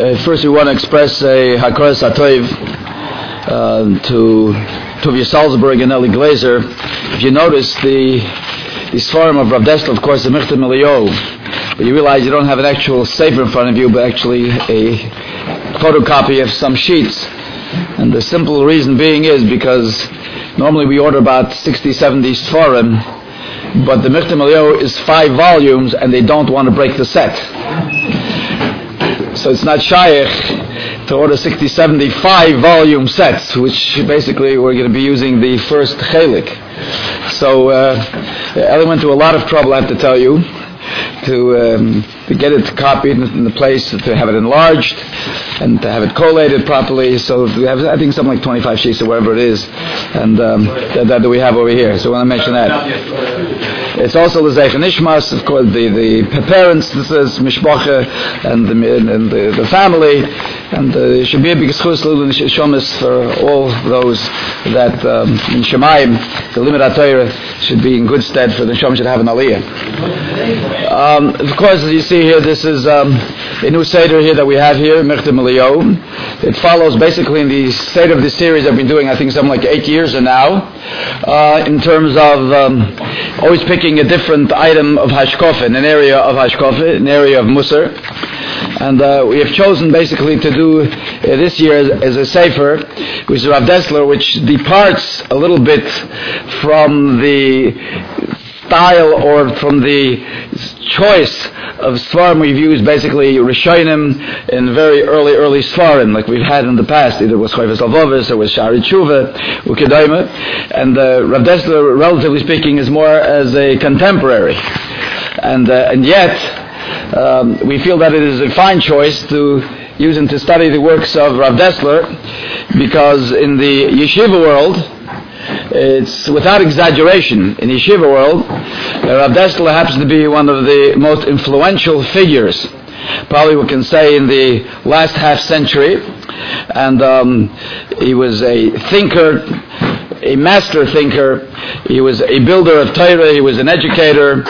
First, we want to express a Hakaras HaTov to Tovia Salzburg and Eli Glazer. If you notice, the Sfarim of Rav Dessler, of course, the Michtav Milieu, but you realize you don't have an actual sefer in front of you, but actually a photocopy of some sheets. And the simple reason being is because normally we order about 60, 70 Sfarim, but the Michtav Milieu is 5 volumes and they don't want to break the set. So it's not shaykh to order 60, 75 volume sets, which basically we're going to be using the first chelik. So Eli went to a lot of trouble, I have to tell you, to get it copied in the place, to have it enlarged and to have it collated properly. So we have, I think, something like 25 sheets or whatever it is, and that we have over here. So I want to mention that. It's also the Zeich Nishmas, of course, the parents, this is Mishpacha, and the family, and it should be a big schus shomas for all those that in Shemayim, the limit HaTorah should be in good stead for the Neshama should have an aliyah. Of course, as you see here, this is a new Seder here that we have here, Michtav Milieu. It follows basically in the Seder of this series I've been doing, I think, something like 8 years now, in terms of always picking a different item of Hashkofa, an area of Hashkofa, an area of Musar. And we have chosen basically to do this year as a sefer, which is Rav Dessler, which departs a little bit from the style or from the choice of Sfarim we've used, basically Rishonim in very early Sfarim, like we've had in the past. Either it was Chayvus Alvovis or was Shari Tshuva, Ukedaima. And Rav Dessler, relatively speaking, is more as a contemporary. And yet, we feel that it is a fine choice to use and to study the works of Rav Dessler, because in the yeshiva world, it's without exaggeration, in the yeshiva world, Rav Dessler happens to be one of the most influential figures, probably we can say, in the last half century. And he was a thinker, a master thinker. He was a builder of Torah. He was an educator,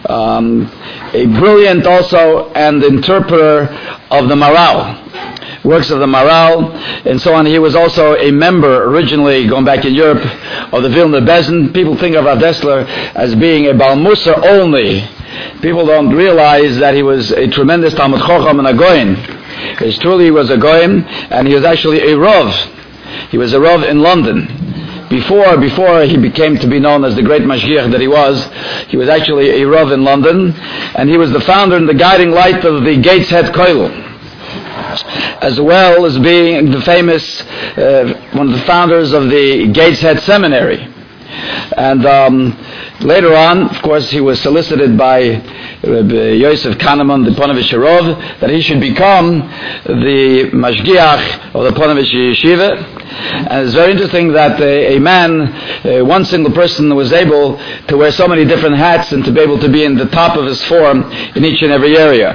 a brilliant also and interpreter of the Maral, works of the Maral, and so on. He was also a member, originally going back in Europe, of the Vilna Bezin. People think of Rav Dessler as being a Baal Musar only. People don't realize that he was a tremendous Talmud Chacham and a Goyen. Because truly he was a Goyen, and he was actually a Rav. He was a Rav in London. Before he became to be known as the great Mashgiach that he was actually a Rav in London, and he was the founder and the guiding light of the Gateshead Kollel, as well as being the famous, one of the founders of the Gateshead Seminary. And later on, of course, he was solicited by Rabbi Yosef Kahneman, the Ponevezh Rav, that he should become the Mashgiach of the Ponevezh Yeshiva. And it's very interesting that a man, one single person, was able to wear so many different hats and to be able to be in the top of his form in each and every area.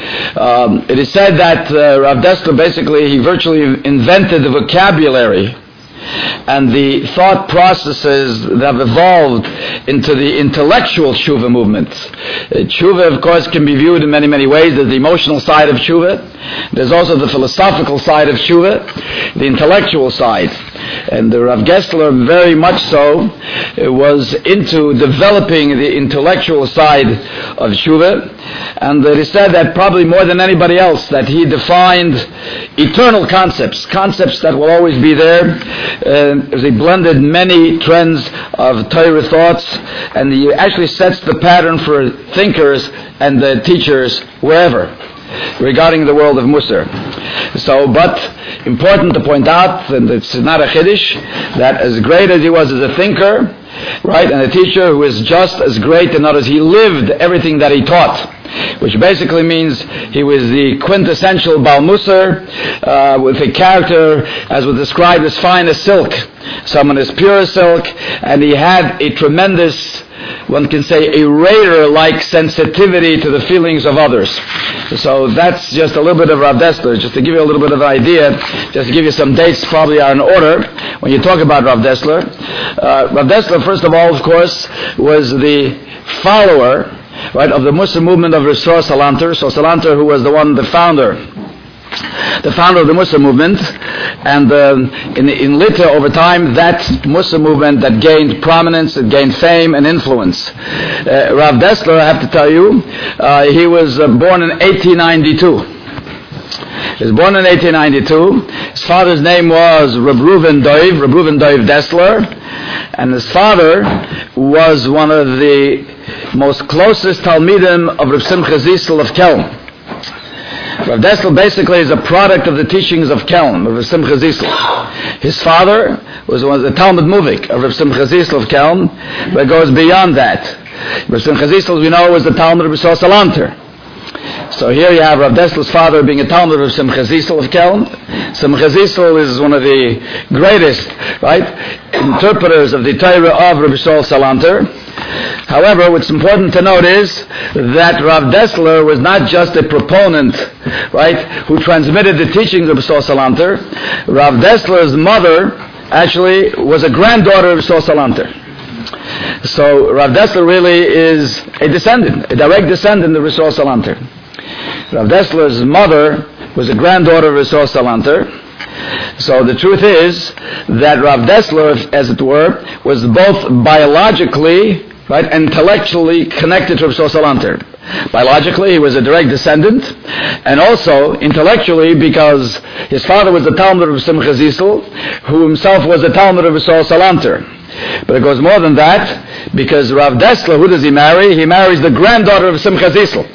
It is said that Rav Dessler basically, he virtually invented the vocabulary and the thought processes that have evolved into the intellectual tshuva movement. Tshuva, of course, can be viewed in many, many ways. There's the emotional side of tshuva. There's also the philosophical side of tshuva, the intellectual side. And the Rav Dessler, very much so, was into developing the intellectual side of tshuva. And it is said that probably more than anybody else, that he defined eternal concepts that will always be there. As he blended many trends of Torah thoughts, and he actually sets the pattern for thinkers and the teachers wherever, regarding the world of Musar. So, but important to point out, and it's not a chiddush, that as great as he was as a thinker, right, and a teacher, who is just as great in others, he lived everything that he taught, which basically means he was the quintessential Baal Musar, with a character, as was described, as fine as silk, someone as pure as silk, and he had a tremendous, one can say, a radar-like sensitivity to the feelings of others. So that's just a little bit of Rav Dessler, just to give you a little bit of an idea, just to give you some dates probably are in order when you talk about Rav Dessler. Rav Dessler, first of all, of course, was the follower, right, of the Musar movement of Yisroel Salanter. So Salanter, who was the founder the founder of the Mussar movement, and in Little over time, that Mussar movement that gained prominence, it gained fame and influence. Rav Dessler, I have to tell you, he was born in 1892. He was born in 1892. His father's name was Reb Reuven Dov Dessler, and his father was one of the most closest Talmidim of Reb Simcha Zisel of Kelm. Rav Dessler basically is a product of the teachings of Kelm, of Reb Simcha Zisel. His father was one of the Talmud Muvik of Reb Simcha Zisel of Kelm, but it goes beyond that. Reb Simcha Zisel, we know, was the Talmud of Reb Yisrael Salanter. So here you have Rav Dessler's father being a Talmud of Simcha Zisel of Kelm. Simcha Zisel is one of the greatest, interpreters of the Torah of Reb Yisrael Salanter. However, what's important to note is that Rav Dessler was not just a proponent, who transmitted the teachings of Reb Yisrael Salanter. Rav Dessler's mother actually was a granddaughter of Reb Yisrael Salanter. So Rav Dessler really is a descendant, a direct descendant of Reb Yisrael Salanter. Rav Dessler's mother was a granddaughter of Reb Yisrael Salanter. So the truth is that Rav Dessler, as it were, was both biologically, intellectually connected to Reb Yisrael Salanter. Biologically, he was a direct descendant, and also intellectually because his father was the Talmud of Simcha Zisel, who himself was the Talmud of Reb Yisrael Salanter. But it goes more than that, because Rav Dessler, who does he marry? He marries the granddaughter of Simcha Zisel.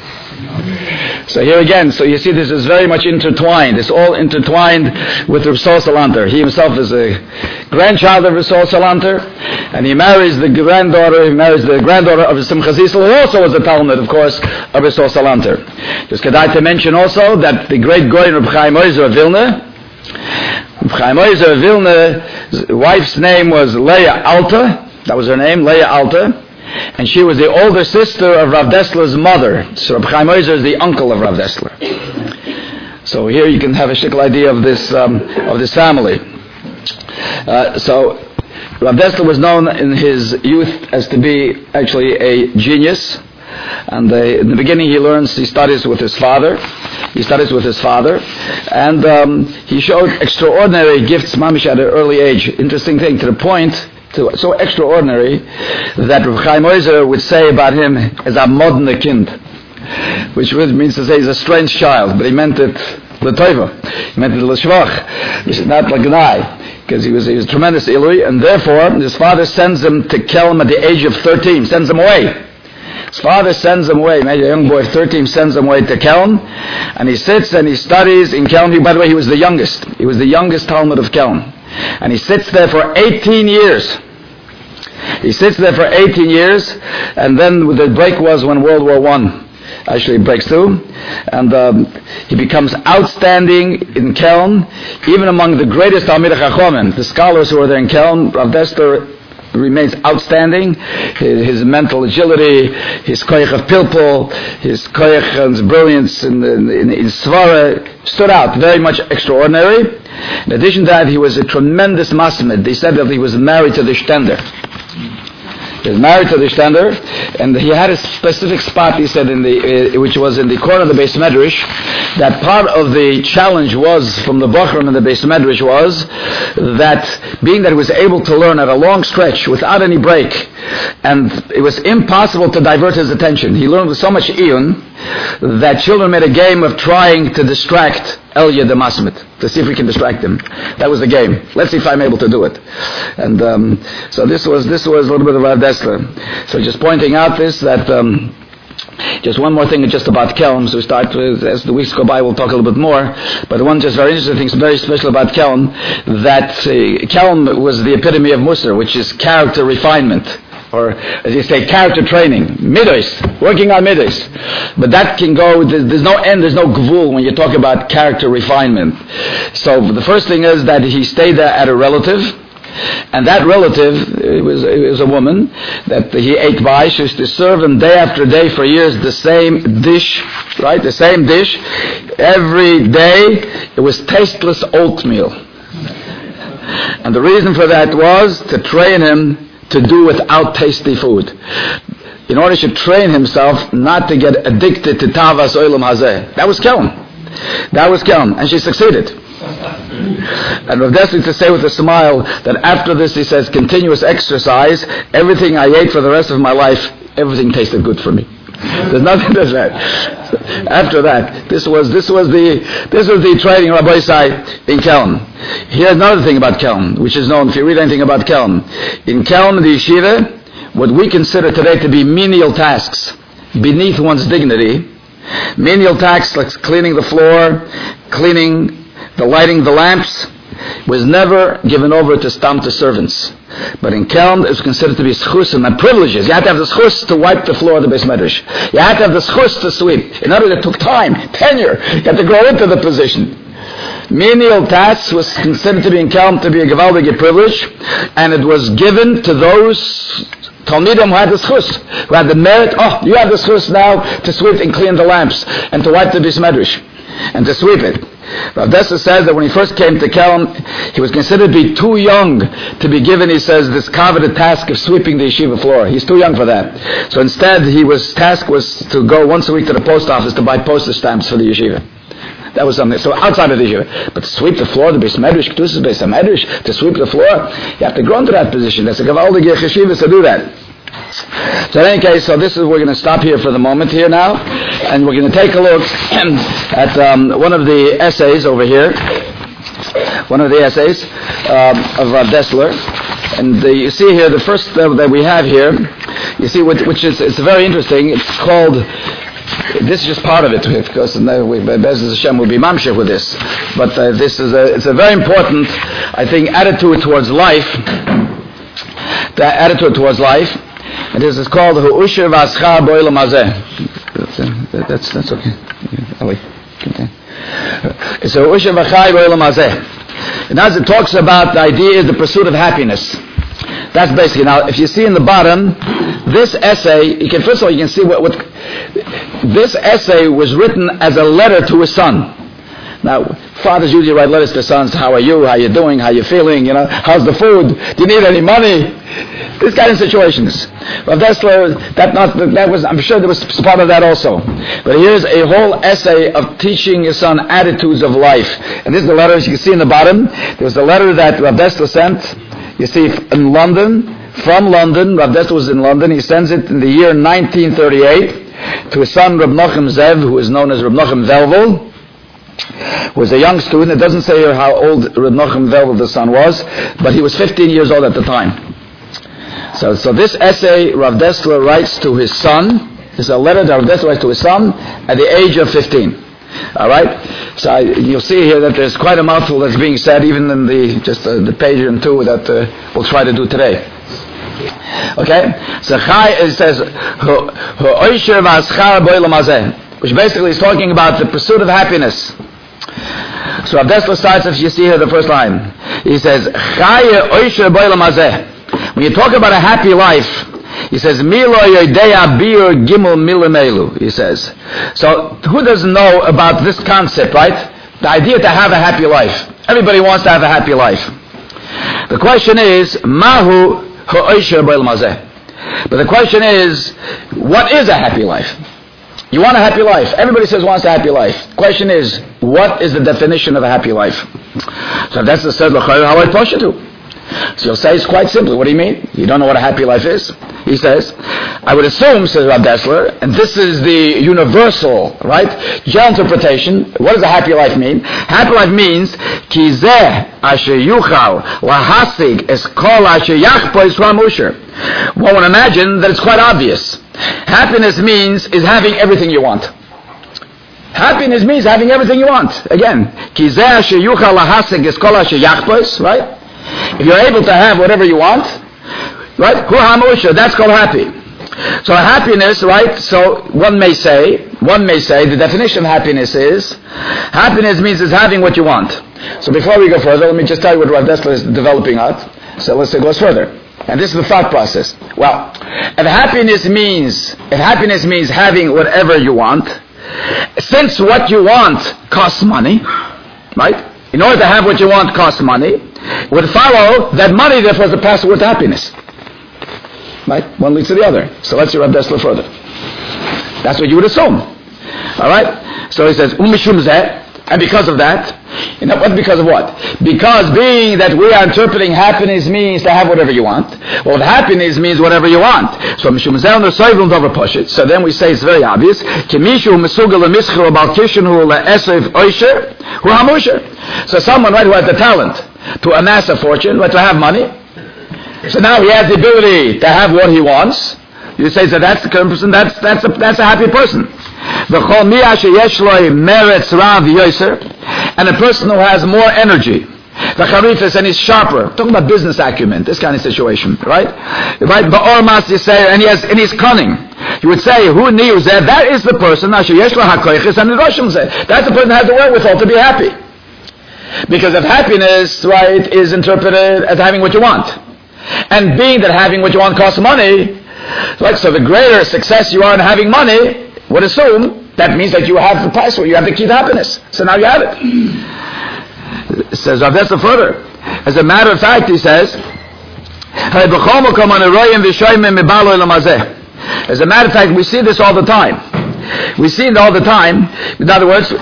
So here again, so you see this is very much intertwined. It's all intertwined with Reb Yisrael Salanter. He himself is a grandchild of Reb Yisrael Salanter, and he marries the granddaughter of Simcha Zisel, who also was the Talmud, of course, of Reb Yisrael Salanter. Just kedai to mention also that the great Goyen Reb Chaim Ozer of Vilna, Reb Chaim Ozer of Vilna's wife's name was Leah Alta. That was her name, Leah Alta. And she was the older sister of Rav Dessler's mother. So Reb Chaim Ozer is the uncle of Rav Dessler. So here you can have a shikl idea of this family. So Rav Dessler was known in his youth as to be actually a genius. And in the beginning he studies with his father. And he showed extraordinary gifts, mamish, at an early age. Interesting thing, to the point, so extraordinary, that Reb Chaim Ozer would say about him as a modern kind, which means to say he's a strange child, but he meant it l'toiva, he meant it l'shvach, which is not l'gnai, because he was a tremendous ilui, and therefore his father sends him to Kelm at the age of 13, sends him away. His father sends him away. Maybe a young boy of 13 sends him away to Kelm, and he sits and he studies in Kelm. By the way, he was the youngest. He was the youngest Talmud of Kelm. And he sits there for 18 years. And then the break was when World War I actually breaks through. And he becomes outstanding in Kelm, even among the greatest Talmidei Chachomim, the scholars who are there in Kelm. Rav Dessler remains outstanding. His mental agility, his koyach of pilpul, his koyach and his brilliance in svara stood out, very much extraordinary. In addition to that, he was a tremendous masmid. They said that he was married to the Stender. And he had a specific spot, he said, which was in the corner of the Beis Medrash. That part of the challenge was, from the Bochrim in the Beis Medrash, was that being that he was able to learn at a long stretch without any break, and it was impossible to divert his attention. He learned with so much iyun that children made a game of trying to distract Elia the Masmid, to see if we can distract him. That was the game. Let's see if I'm able to do it. And so this was a little bit of Rav Dessler. So just pointing out this, that just one more thing just about Kelm. So we start with, as the weeks go by, we'll talk a little bit more. But one just very interesting thing, very special about Kelm, that Kelm was the epitome of Musar, which is character refinement. Or, as you say, character training, midos, working on midos. But that can go, there's no end, there's no gvul when you talk about character refinement. So the first thing is that he stayed there at a relative, and that relative, it was a woman, that he ate by. She used to serve him day after day for years the same dish, the same dish. Every day, it was tasteless oatmeal. And the reason for that was to train him to do without tasty food, in order to train himself not to get addicted to tavas olam hazeh. That was Kelm. That was Kelm, and she succeeded. And Rav Dessler to say with a smile that after this, he says, continuous exercise, everything I ate for the rest of my life, everything tasted good for me. There's nothing to that. After that, this was the training Rabbi Sai in Kelm. Here's another thing about Kelm, which is known if you read anything about Kelm. In Kelm, the yeshiva, what we consider today to be menial tasks beneath one's dignity, menial tasks like cleaning the floor, lighting the lamps, was never given over to stamta servants. But in Kelm, it was considered to be schus and privileges. You had to have the schus to wipe the floor of the Beis Medrash. You had to have the schus to sweep. In other words, it took time, tenure. You had to grow into the position. Menial tasks was considered to be in Kelm to be a gewaldige privilege, and it was given to those Talmidim who had the schus, who had the merit. Oh, you have the schus now to sweep and clean the lamps and to wipe the Beis Medrash and to sweep it. Rav Dessler says that when he first came to Kelm, he was considered to be too young to be given, he says, this coveted task of sweeping the yeshiva floor. He's too young for that. So instead, his task was to go once a week to the post office to buy postage stamps for the yeshiva. That was something. So outside of the yeshiva. But to sweep the floor, the Beis Medrash, Ketusas Beis Medrash, to sweep the floor, you have to grow into that position. That's a gewaldige yeshiva to do that. So in any case, we're going to stop here for the moment here now, and we're going to take a look at one of the essays over here, one of the essays of Rav Dessler. And you see here, the first that we have here, you see, which is, it's very interesting. It's called, this is just part of it, because Be'ez Hashem will be mamshech with this. But it's a very important, I think, attitude towards life. The attitude towards life. And this is called Hu'usher V'Aschar Bo'olam Hazeh. That's okay. It's Hu'usher V'Chai Bo'olam Hazeh. And as it talks about, the idea is the pursuit of happiness. That's basically, now if you see in the bottom, this essay, you can see what this essay was written as a letter to his son. Now, fathers usually write letters to sons. How are you? How are you doing? How are you feeling? How's the food? Do you need any money? These kind of situations. Rav Dessler, that was, I'm sure there was part of that also. But here's a whole essay of teaching his son attitudes of life. And this is the letter, as you can see in the bottom. There was the letter that Rav Dessler sent, you see, in London, from London. Rav Dessler was in London. He sends it in the year 1938 to his son, Reb Nochem Zev, who is known as Reb Nochem Velvel. Was a young student. It doesn't say here how old Reb Nochem Velvel the son was, but he was 15 years old at the time. So this essay Rav Dessler writes to his son. It's a letter that Rav Dessler writes to his son at the age of 15. All right. So you'll see here that there's quite a mouthful that's being said, even in the page and two that we'll try to do today. Okay. So it says Hu'usher V'Aschar Bo'olam Hazeh, which basically is talking about the pursuit of happiness. So Rav Dessler starts, if you see here the first line, he says, Chaya Oisher Bo'olam Hazeh. When you talk about a happy life, he says, Milo Yodeya Bir Gimel Milimelu, he says. So who doesn't know about this concept, right? The idea to have a happy life. Everybody wants to have a happy life. The question is, Mahu Ha'oisher Bo'olam Hazeh. But the question is, what is a happy life? You want a happy life. Everybody says wants a happy life. The question is, what is the definition of a happy life? So that's the third l'chayr how I push it to. So you'll say it's quite simple. What do you mean? You don't know what a happy life is? He says, I would assume, says Rav Dessler, and this is the universal, right, general interpretation. What does a happy life mean? Happy life means, ki zeh asher yuchal lahasig es kol asher yachpo Yisrael Musher. One would imagine that it's quite obvious. Happiness means is having everything you want. Happiness means having everything you want. Again, ki zeh asher yuchal lahasig es kol asher yachpo, right? If you're able to have whatever you want, right? That's called happy. So happiness, right? So one may say the definition of happiness means is having what you want. So before we go further, let me just tell you what Rav Dessler is developing out. So let's go further. And this is the thought process. Well, if happiness means having whatever you want, since what you want costs money, right? In order to have what you want costs money, would follow that money therefore is the password to happiness. Right? One leads to the other. So let's see Rav Dessler further. That's what you would assume. Alright? So he says, Umishum zeh, and because of that, what because of what? Because being that we are interpreting happiness means to have whatever you want. Well, happiness means whatever you want. So Mishum zeh on the soivlum over pushit. So then we say it's very obvious. Kimishu mesugal lemischer balkishin hu leesev oisher hu hamusher. So someone, right, who has the talent to amass a fortune, right, to have money. So now he has the ability to have what he wants. You say, so that's the kind of person, that's a happy person. And a person who has more energy, the charifis, and he's sharper. Talking about business acumen, this kind of situation, right? Ba'ormas, you say, and he's cunning. You would say, who knew that? That is the person. That's the person who has the wherewithal to be happy. Because if happiness, right, is interpreted as having what you want, and being that having what you want costs money, right? So the greater success you are in having money, would assume that means that you have the password, you have the key to happiness. So now you have it. It says Rav Dessler further. As a matter of fact, he says, as a matter of fact, we see this all the time. We see it all the time. In other words,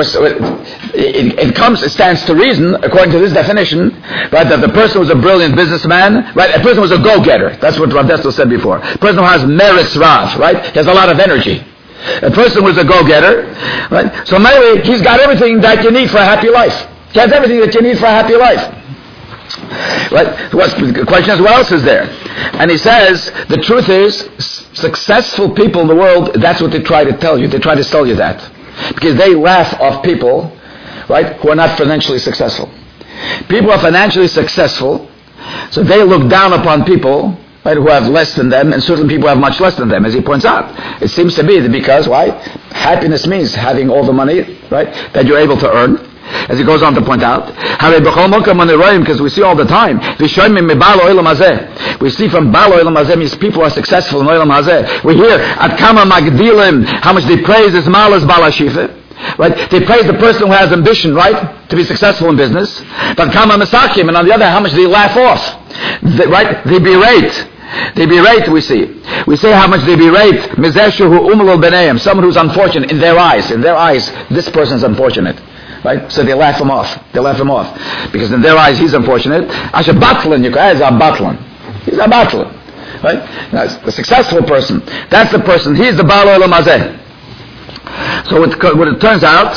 it stands to reason, according to this definition, right, that the person was a brilliant businessman, right? A person was a go-getter. That's what Rav Dessler said before. A person who has meritz rav, right? He has a lot of energy. A person was a go-getter, right? So maybe he's got everything that you need for a happy life. He has everything that you need for a happy life. Right? The question is, what else is there? And he says, the truth is, successful people in the world, that's what they try to tell you. They try to sell you that. Because they laugh off people, right, who are not financially successful. People are financially successful, so they look down upon people, right, who have less than them, and certain people have much less than them, as he points out. It seems to be that because, why? Happiness means having all the money, right, that you're able to earn. As he goes on to point out, because we see all the time, we see from Bal Olam Hazeh means people are successful in Olam Hazeh. We hear at Kama Magdilim how much they praise his Malas Bal Hashifa. Right? They praise the person who has ambition, right, to be successful in business. But Kama Masakim, and on the other hand, how much they laugh off. Right? They berate. They berate, we see. We say how much they berate. Mizeshu umul beneim, someone who's unfortunate in their eyes. In their eyes, this person is unfortunate. Right? So they laugh him off. They laugh him off. Because in their eyes, he's unfortunate. Asha Batlan, you guys are Batlan. He's a Batlan. Right? Now, the successful person, that's the person. He's the Baal Olam Hazeh. So it turns out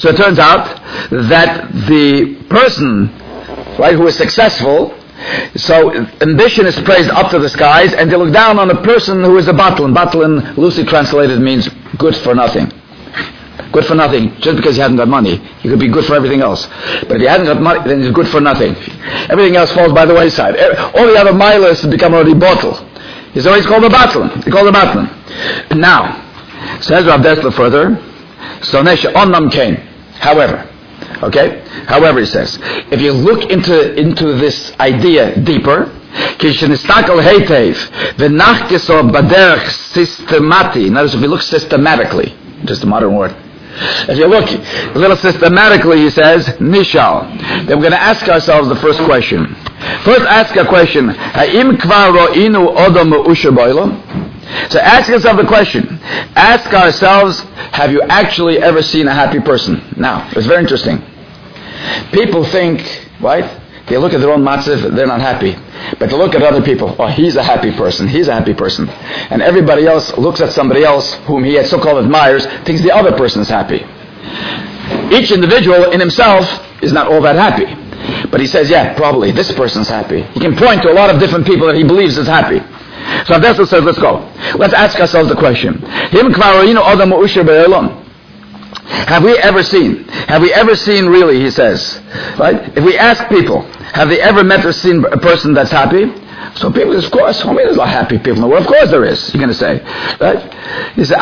that the person, right, who is successful, so ambition is praised up to the skies, and they look down on a person who is a Batlan. Batlan, loosely translated, means good for nothing. Good for nothing, just because he hasn't got money. He could be good for everything else. But if he hasn't got money, then he's good for nothing. Everything else falls by the wayside. All the other milas become already bottle. He's always called a Batlan. They call him a Batlan. Now, says Rav Dessler further, Sonesha Onnam Kain. However, he says, if you look into this idea deeper, Kishenistakal Heitev, V'nachkeso Baderach Systemati. Notice if you look systematically, just a modern word. If you look a little systematically, he says, Nishal. Then we're going to ask ourselves the first question. First ask a question. Ha'im kvar ro'inu odom me'usher b'olam? So ask yourself the question. Ask ourselves, have you actually ever seen a happy person? Now, it's very interesting. People think, right? They look at their own matzav, they're not happy. But they look at other people, oh, he's a happy person, he's a happy person. And everybody else looks at somebody else whom he so-called admires, thinks the other person is happy. Each individual in himself is not all that happy. But he says, yeah, probably this person's happy. He can point to a lot of different people that he believes is happy. So Dessler says, let's go. Let's ask ourselves the question. Have we ever seen really, he says, right? If we ask people, have they ever met or seen a person that's happy? So people, of course, there's a lot of happy people in the world. Of course there is, you're going to say. Right? He said,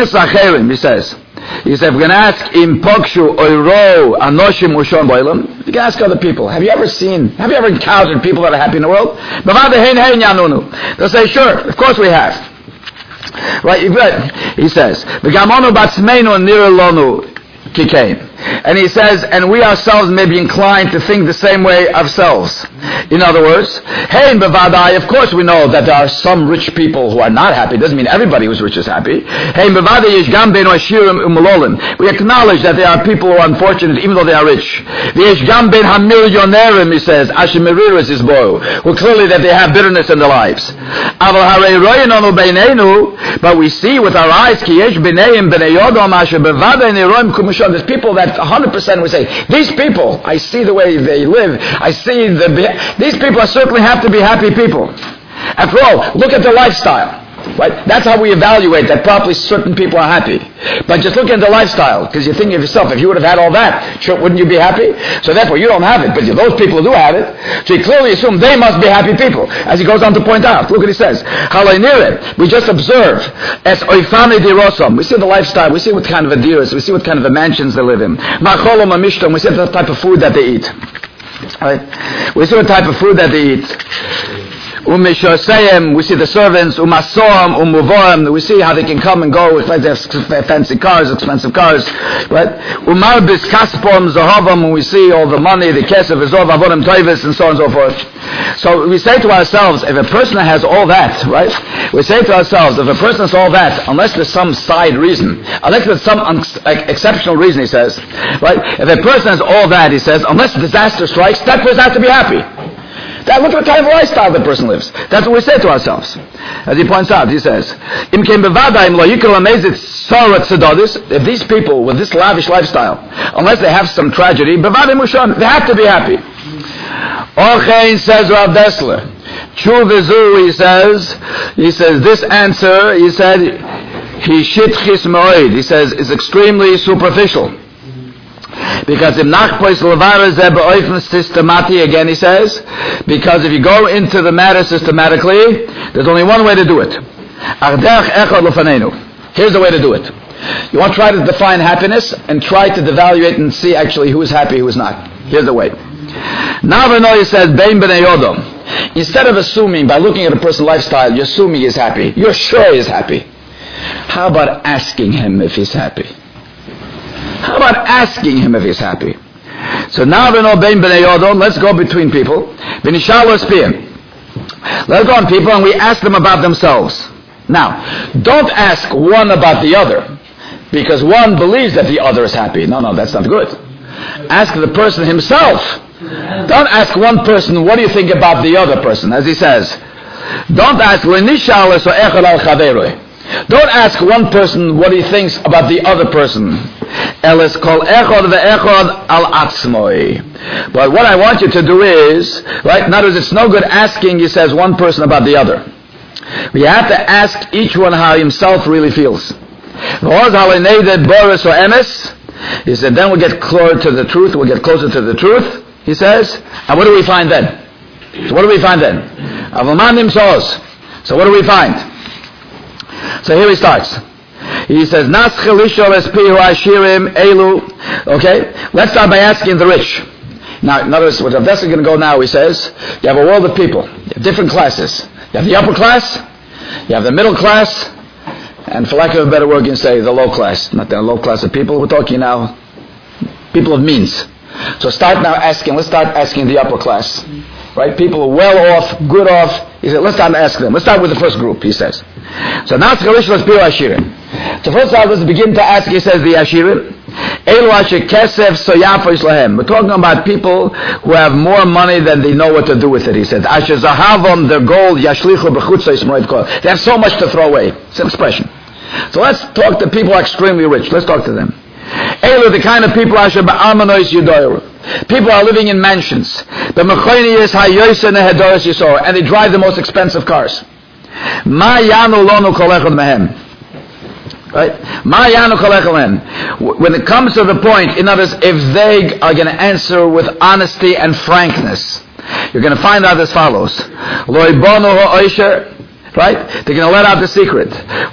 we're going to ask, Im Pokshu Oiro Anoshim Ushon Boilam. You can ask other people, have you ever encountered people that are happy in the world? They'll say, sure, of course we have. Right, he says, V'gamonu batzmeinu nirelonu kikein. And he says, and we ourselves may be inclined to think the same way ourselves. In other words, hey, bevadai, of course we know that there are some rich people who are not happy. It doesn't mean everybody who's rich is happy. Hey, bevadai yish gam beinu ashirim u'malolim. We acknowledge that there are people who are unfortunate even though they are rich. V'yish gam ben hamilyonerim, he says, asher meriris isboru, who clearly that they have bitterness in their lives. Aval harei royinonu beineinu, but we see with our eyes, ki yesh b'neim b'nei yodom asher bevadai neiroim kumishon. There's people that 100% would say, these people, I see the way they live, I see these people certainly have to be happy people. After all, look at their lifestyle. Right? That's how we evaluate that probably certain people are happy. But just look at the lifestyle, because you think of yourself, if you would have had all that, sure, wouldn't you be happy? So therefore, you don't have it, but those people who do have it, so you clearly assume they must be happy people, as he goes on to point out. Look what he says. We just observe, as oifane dirosom, we see the lifestyle, we see what kind of adiras, we see what kind of mansions they live in. Macholom amishtom, we see the type of food that they eat. Right? We see what type of food that they eat. We see the servants, we see how they can come and go with fancy cars, expensive cars, right? And we see all the money, the kesef, and so on and so forth. So we say to ourselves, if a person has all that, right? We say to ourselves, if a person has all that, unless there's some side reason, unless there's some exceptional reason, he says, right? If a person has all that, he says, unless disaster strikes, that person has to be happy. That, look at the kind of lifestyle the person lives. That's what we say to ourselves. As he points out, he says, if these people with this lavish lifestyle, unless they have some tragedy, they have to be happy. Ochein, says Rav Dessler, he says, this answer, he said, he says, is extremely superficial. Because if systematic, again he says, because if you go into the matter systematically, there's only one way to do it. Here's the way to do it. You want to try to define happiness and try to devaluate and see actually who is happy, who is not. Here's the way. Now he says, instead of assuming by looking at a person's lifestyle, you're assuming he's happy. You're sure he's happy. How about asking him if he's happy? How about asking him if he's happy? So now let's go between people. Let's go on people and we ask them about themselves. Now, don't ask one about the other, because one believes that the other is happy. No, that's not good. Ask the person himself. Don't ask one person, what do you think about the other person? As he says, don't ask don't ask one person what he thinks about the other person. But what I want you to do is, right, in other words, it's no good asking, he says, one person about the other. We have to ask each one how himself really feels. He said, then we'll get closer to the truth, he says, and what do we find then? So what do we find then? So what do we find? So here he starts. He says, okay, let's start by asking the rich. Now, in other words, what Rav Dessler is going to go now, he says, you have a world of people. You have different classes. You have the upper class, you have the middle class, and for lack of a better word, you can say the low class. Not the low class of people. We're talking now people of means. So let's start asking the upper class. Right? People are well off, good off. He said, let's start and ask them. Let's start with the first group, he says. So now so first of all, let's begin to ask, he says, the Ashirim. We're talking about people who have more money than they know what to do with it, he says. Their gold, they have so much to throw away. It's an expression. So let's talk to people who are extremely rich. Let's talk to them. The kind of people people are living in mansions. And they drive the most expensive cars. Right? When it comes to the point, in other words, if they are going to answer with honesty and frankness, you're going to find out as follows. Right? They're going to let out the secret.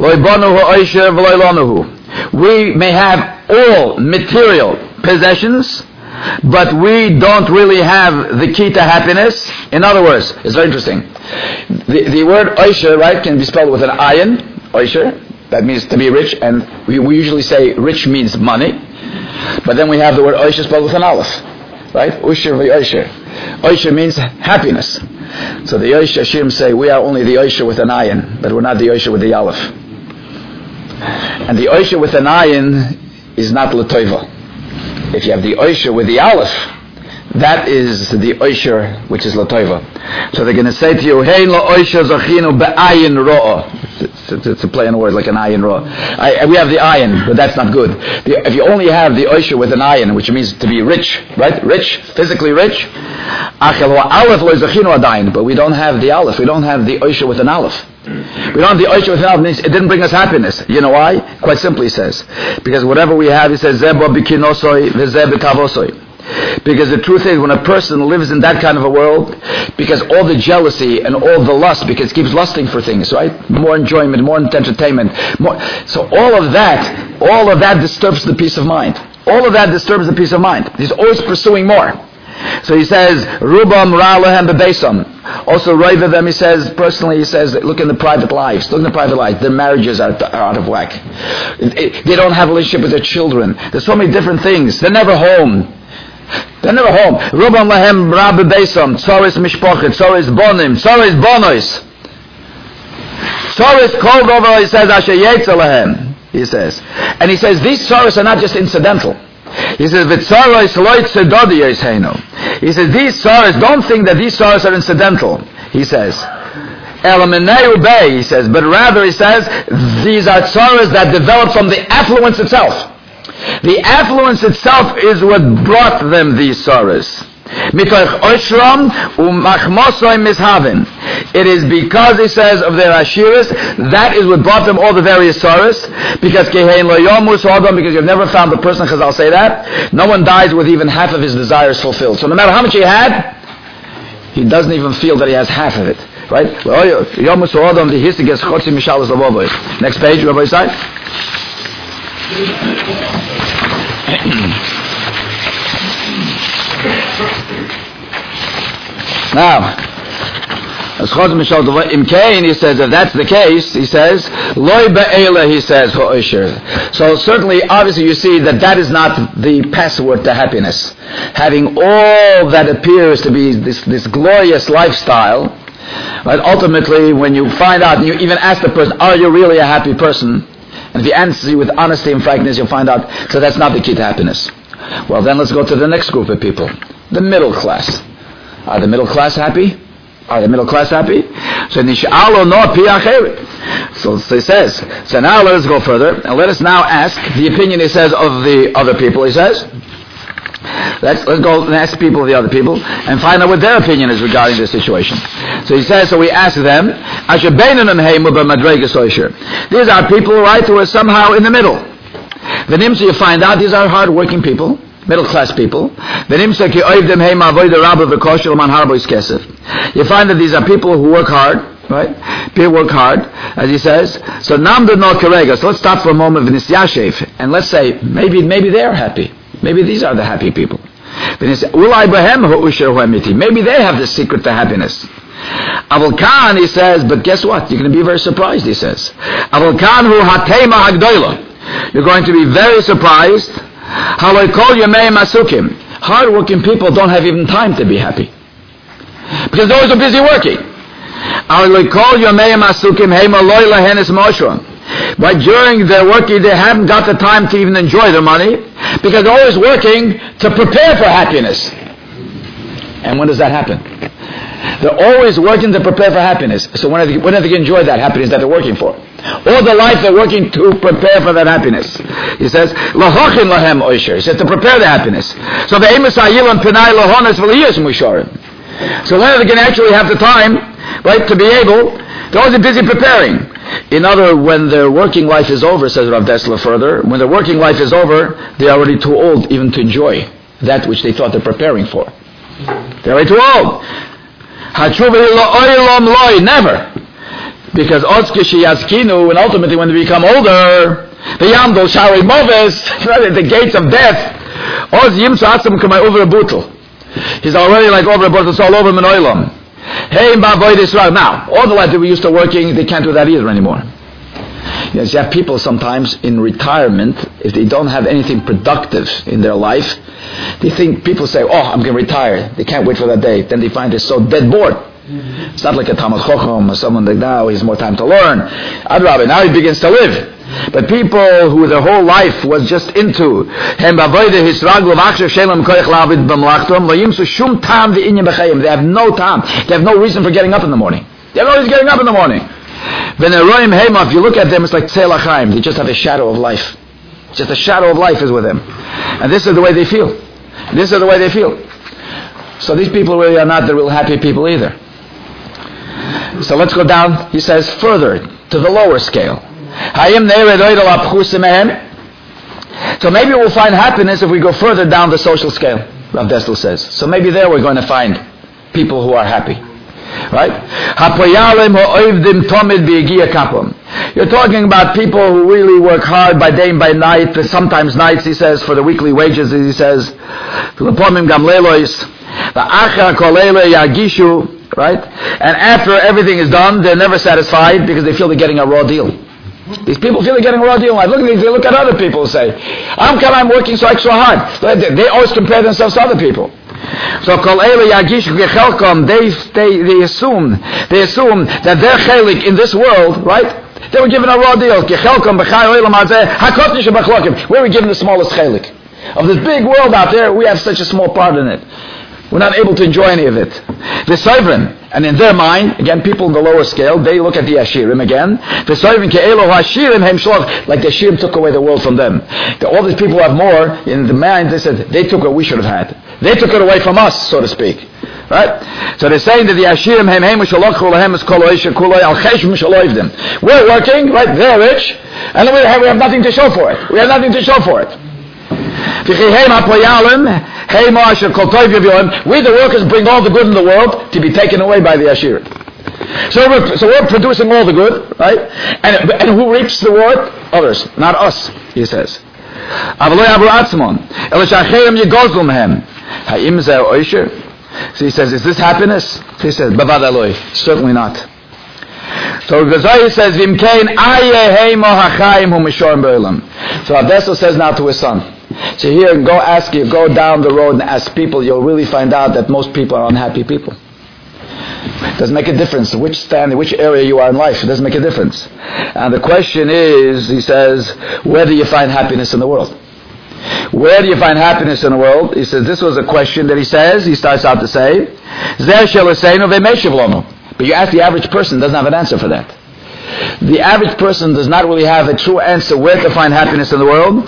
We may have all material possessions, but we don't really have the key to happiness. In other words, it's very interesting. The word oisher, right, can be spelled with an ayin, oisher. That means to be rich, and we usually say rich means money. But then we have the word Oisher spelled with an aleph. Right? Usher v'Oisher. Oisher means happiness. So the Oisher Hashem say, we are only the Oisher with an ayin, but we're not the Oisher with the aleph. And the Oisher with an ayin is not l'toiva. If you have the Oisher with the aleph, that is the Oisher which is l'toiva. So they're going to say to you, Hein la'Oisher zachinu be'ayin ro'ah. It's a play on words like an ayin ro'ah. We have the ayin, but that's not good. If you only have the Oisher with an ayin, which means to be rich, right? Rich, physically rich. But we don't have the aleph. We don't have the Oisher with an aleph. We don't have the Oisher with an aleph. Means it didn't bring us happiness. You know why? Quite simply, he says. Because whatever we have, he says, Zeba bikinosoi v'zeh b'kavosoi. Because the truth is, when a person lives in that kind of a world, because all the jealousy and all the lust, because it keeps lusting for things, right? More enjoyment, more entertainment, more. So all of that disturbs the peace of mind. All of that disturbs the peace of mind. He's always pursuing more. So he says, Rubam ra lehem bebeisam. Also, Raiva them, he says, personally, he says, look in the private lives. Look in the private lives. Their marriages are out of whack. They don't have a relationship with their children. There's so many different things. They're never home. Rubam lahem ra bebeisam. Tzoris mishpochet. Tzoris bonim. Tzoris bonois. Tzoris kol dover, he says, asher yetzel lahem. He says. And he says, these tzoris are not just incidental. He says, he says, these sorrows, don't think that these sorrows are incidental. He says, he says, but rather, he says, these are sorrows that develop from the affluence itself. The affluence itself is what brought them these sorrows. It is because, he says, of their ashiras, that is what brought them all the various sorrows. Because you've never found the person, Chazal say that, no one dies with even half of his desires fulfilled. So no matter how much he had, he doesn't even feel that he has half of it. Right? Next page, Rabbi Isai. Now, he says, if that's the case, he says, Loi ba'ela, he says, so certainly, obviously, you see that is not the password to happiness. Having all that appears to be this glorious lifestyle, right? Ultimately, when you find out, and you even ask the person, are you really a happy person? And if he answers you with honesty and frankness, you'll find out, so that's not the key to happiness. Well, then let's go to the next group of people, the middle class. Are the middle class happy? Are the middle class happy? So nish'alo no pi acherit. So he says. So now let us go further and let us now ask the opinion, he says, of the other people. He says, let's go and ask people of the other people and find out what their opinion is regarding this situation. So he says, so we ask them. These are people, right, who are somehow in the middle. The names you find out, these are hard-working people. Middle class people. You find that these are people who work hard, right? People work hard, as he says. So so let's stop for a moment and let's say maybe they are happy. Maybe these are the happy people. Maybe they have the secret to happiness. Aval Khan, he says, but guess what? You're going to be very surprised, he says. Aval Khan hu hatema hagdoila. You're going to be very surprised. Hard-working people don't have even time to be happy. Because they're always so busy working. But during their working, they haven't got the time to even enjoy their money, because they're always working to prepare for happiness. And when does that happen? They're always working to prepare for happiness. So when are they going to enjoy that happiness that they're working for? All the life they're working to prepare for that happiness. He says, Lahochin lahem oisher. He says to prepare the happiness. So the amos ayilam penai lahonas v'liyos musharim. So when are they going to actually have the time, right, to be able? They're always busy preparing. In other words, when their working life is over, says Rav Dessler further, when their working life is over, they're already too old even to enjoy that which they thought they're preparing for. They're already too old. Never. Because and ultimately when they become older, the gates of death, he's already like over a butel, it's all over Menoilam. Now, all the life that we used to working, they can't do that either anymore. Yes, you have people sometimes in retirement, if they don't have anything productive in their life, they think, people say, oh, I'm going to retire. They can't wait for that day. Then they find they're so dead bored. It's not like a Talmud Chochem or someone like that, he has more time to learn. Adrabah, now he begins to live. But people who their whole life was just into they have no time. They have no reason for getting up in the morning. They have no reason getting up in the morning. If you look at them, it's like Tzei L'chaim. They just have a shadow of life. Just a shadow of life is with them. And this is the way they feel. This is the way they feel. So these people really are not the real happy people either. So let's go down, he says, further to the lower scale. So maybe we'll find happiness if we go further down the social scale, Rav Dessler says. So maybe there we're going to find people who are happy. Right? You're talking about people who really work hard by day and by night, sometimes nights, he says, for the weekly wages, he says. Right? And after everything is done, they're never satisfied because they feel they're getting a raw deal. These people feel they're getting a raw deal. Like, look at these, they look at other people and say, I'm working so extra hard. They always compare themselves to other people. So they assume that their chelik in this world, right? They were given a raw deal. We were given the smallest chelik. Of this big world out there, we have such a small part in it. We're not able to enjoy any of it. The sovereign, and in their mind, again, people in the lower scale, they look at the Ashirim again. The sovereign, like the Ashirim took away the world from them. All these people who have more, in the mind, they said, they took what we should have had. They took it away from us, so to speak. Right? So they're saying that the Ashirim, we're working, right? They're rich, and we have nothing to show for it. We have nothing to show for it. We the workers bring all the good in the world to be taken away by the Ashirim. So we're producing all the good, right? And who reaps the reward? Others, not us, he says. So he says, is this happiness? He says, certainly not. So Ghazali says, so Abdesel says now to his son, so here, go down the road and ask people, you'll really find out that most people are unhappy people. It doesn't make a difference which area you are in life. It doesn't make a difference. And the question is, he says, where do you find happiness in the world? Where do you find happiness in the world? He says, this was a question that he starts out to say, but you ask the average person, doesn't have an answer for that. The average person does not really have a true answer where to find happiness in the world.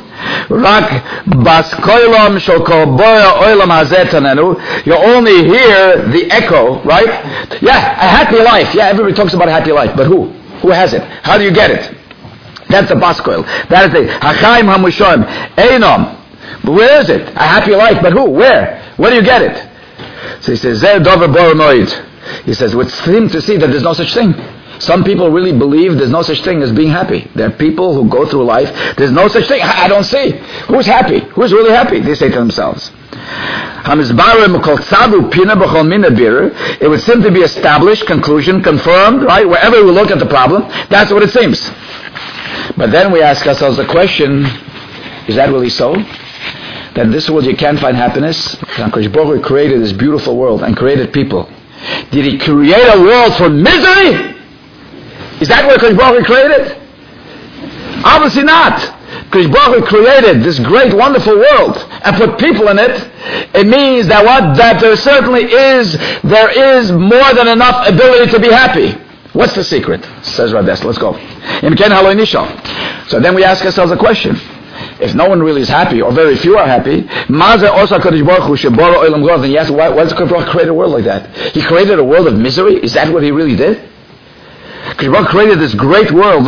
You only hear the echo, right? Yeah, a happy life. Yeah, everybody talks about a happy life. But who? Who has it? How do you get it? That's the baskoil. That is the Hachaim HaMushoim. Einom. But where is it? A happy life. But who? Where? Where do you get it? So he says, Zer Dover Boronoid. He says, it's him to see that there's no such thing. Some people really believe there's no such thing as being happy. There are people who go through life, there's no such thing. I don't see. Who's happy? Who's really happy? They say to themselves. It would seem to be established, conclusion, confirmed, right? Wherever we look at the problem, that's what it seems. But then we ask ourselves the question, is that really so? That in this world you can't find happiness? Because Baruch Hu created this beautiful world and created people. Did he create a world for misery? Is that what Baruch Hu created? Obviously not. Because Baruch Hu created this great, wonderful world and put people in it. It means that what? That there certainly is more than enough ability to be happy. What's the secret? Says Rav Dessler. Let's go. So then we ask ourselves a question. If no one really is happy, or very few are happy, then yes, why does Baruch Hu create a world like that? He created a world of misery? Is that what he really did? Because Baruch created this great world.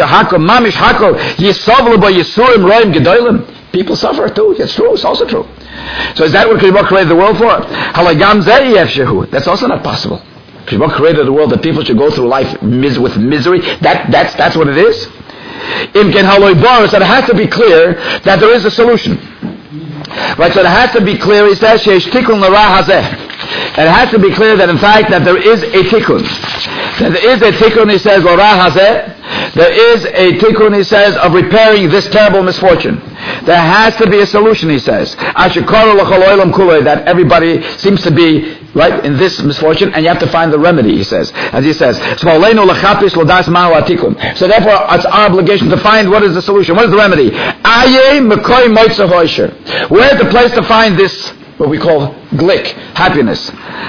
People suffer too. It's true. It's also true. So is that what Baruch created the world for? That's also not possible. Baruch created a world that people should go through life with misery. That's what it is. So it has to be clear that there is a solution. Right, so it has to be clear, he says, It has to be clear that in fact that there is a tikkun. That there is a tikkun, he says, there is a tikkun, he says, of repairing this terrible misfortune. There has to be a solution, he says. That everybody seems to be right in this misfortune, and you have to find the remedy, he says. As he says, so therefore it's our obligation to find what is the solution, what is the remedy. Where's the place to find this, what we call glick, happiness?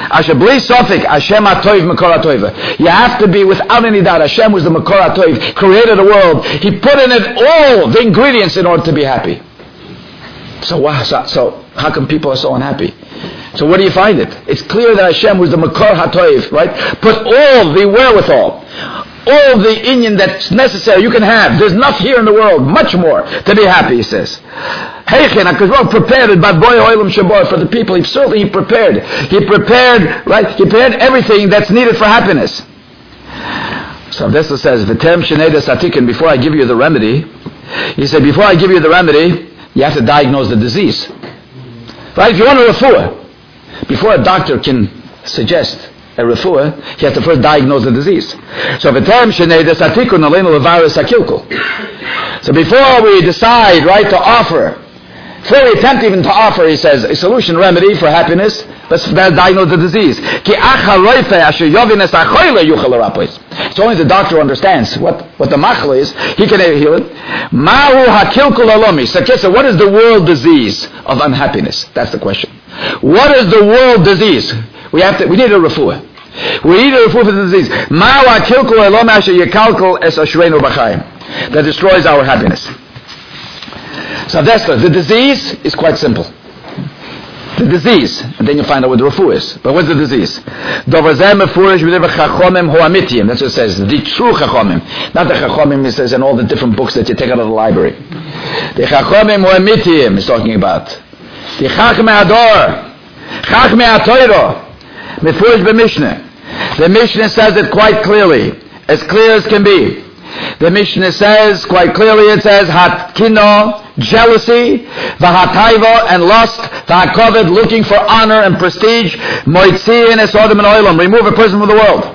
You have to be without any doubt. Hashem was the Makor HaTov, created the world. He put in it all the ingredients in order to be happy. So how come people are so unhappy? So where do you find it? It's clear that Hashem was the Makor HaTov, right? Put all the wherewithal, all the inyan that's necessary you can have. There's enough here in the world, much more, to be happy, he says. Heichen, HaKadosh prepared it, but boy oilam shabor, for the people. He prepared, right? He prepared everything that's needed for happiness. So this says, V'tem sheneda satikin, before I give you the remedy, he said, before I give you the remedy, you have to diagnose the disease. Right? If you want a refuah, before a doctor can suggest a refuah, he has to first diagnose the disease. So before we decide, right, to offer, before we attempt even to offer, he says, a solution, remedy for happiness, let's diagnose the disease. It's only the doctor who understands what the machla is. He can heal it. So what is the world disease of unhappiness? That's the question. What is the world disease? We need a refuah. We need a refuah for the disease. That destroys our happiness. So that's the disease is quite simple. The disease, and then you find out what the refuah is. But what's the disease? That's what it says. The true chachomim, not the chachomim. It says in all the different books that you take out of the library. The chachomim hu amitiyim is talking about. The chachmei ador, chachmei atoiro, mefurish b'mishnah. The Mishnah says it quite clearly, as clear as can be. The Mishnah says quite clearly, it says, hatkino, jealousy, v'hataiva, and lust, v'hakovet, looking for honor and prestige, moitziin esodem and oilam, remove a person from the world.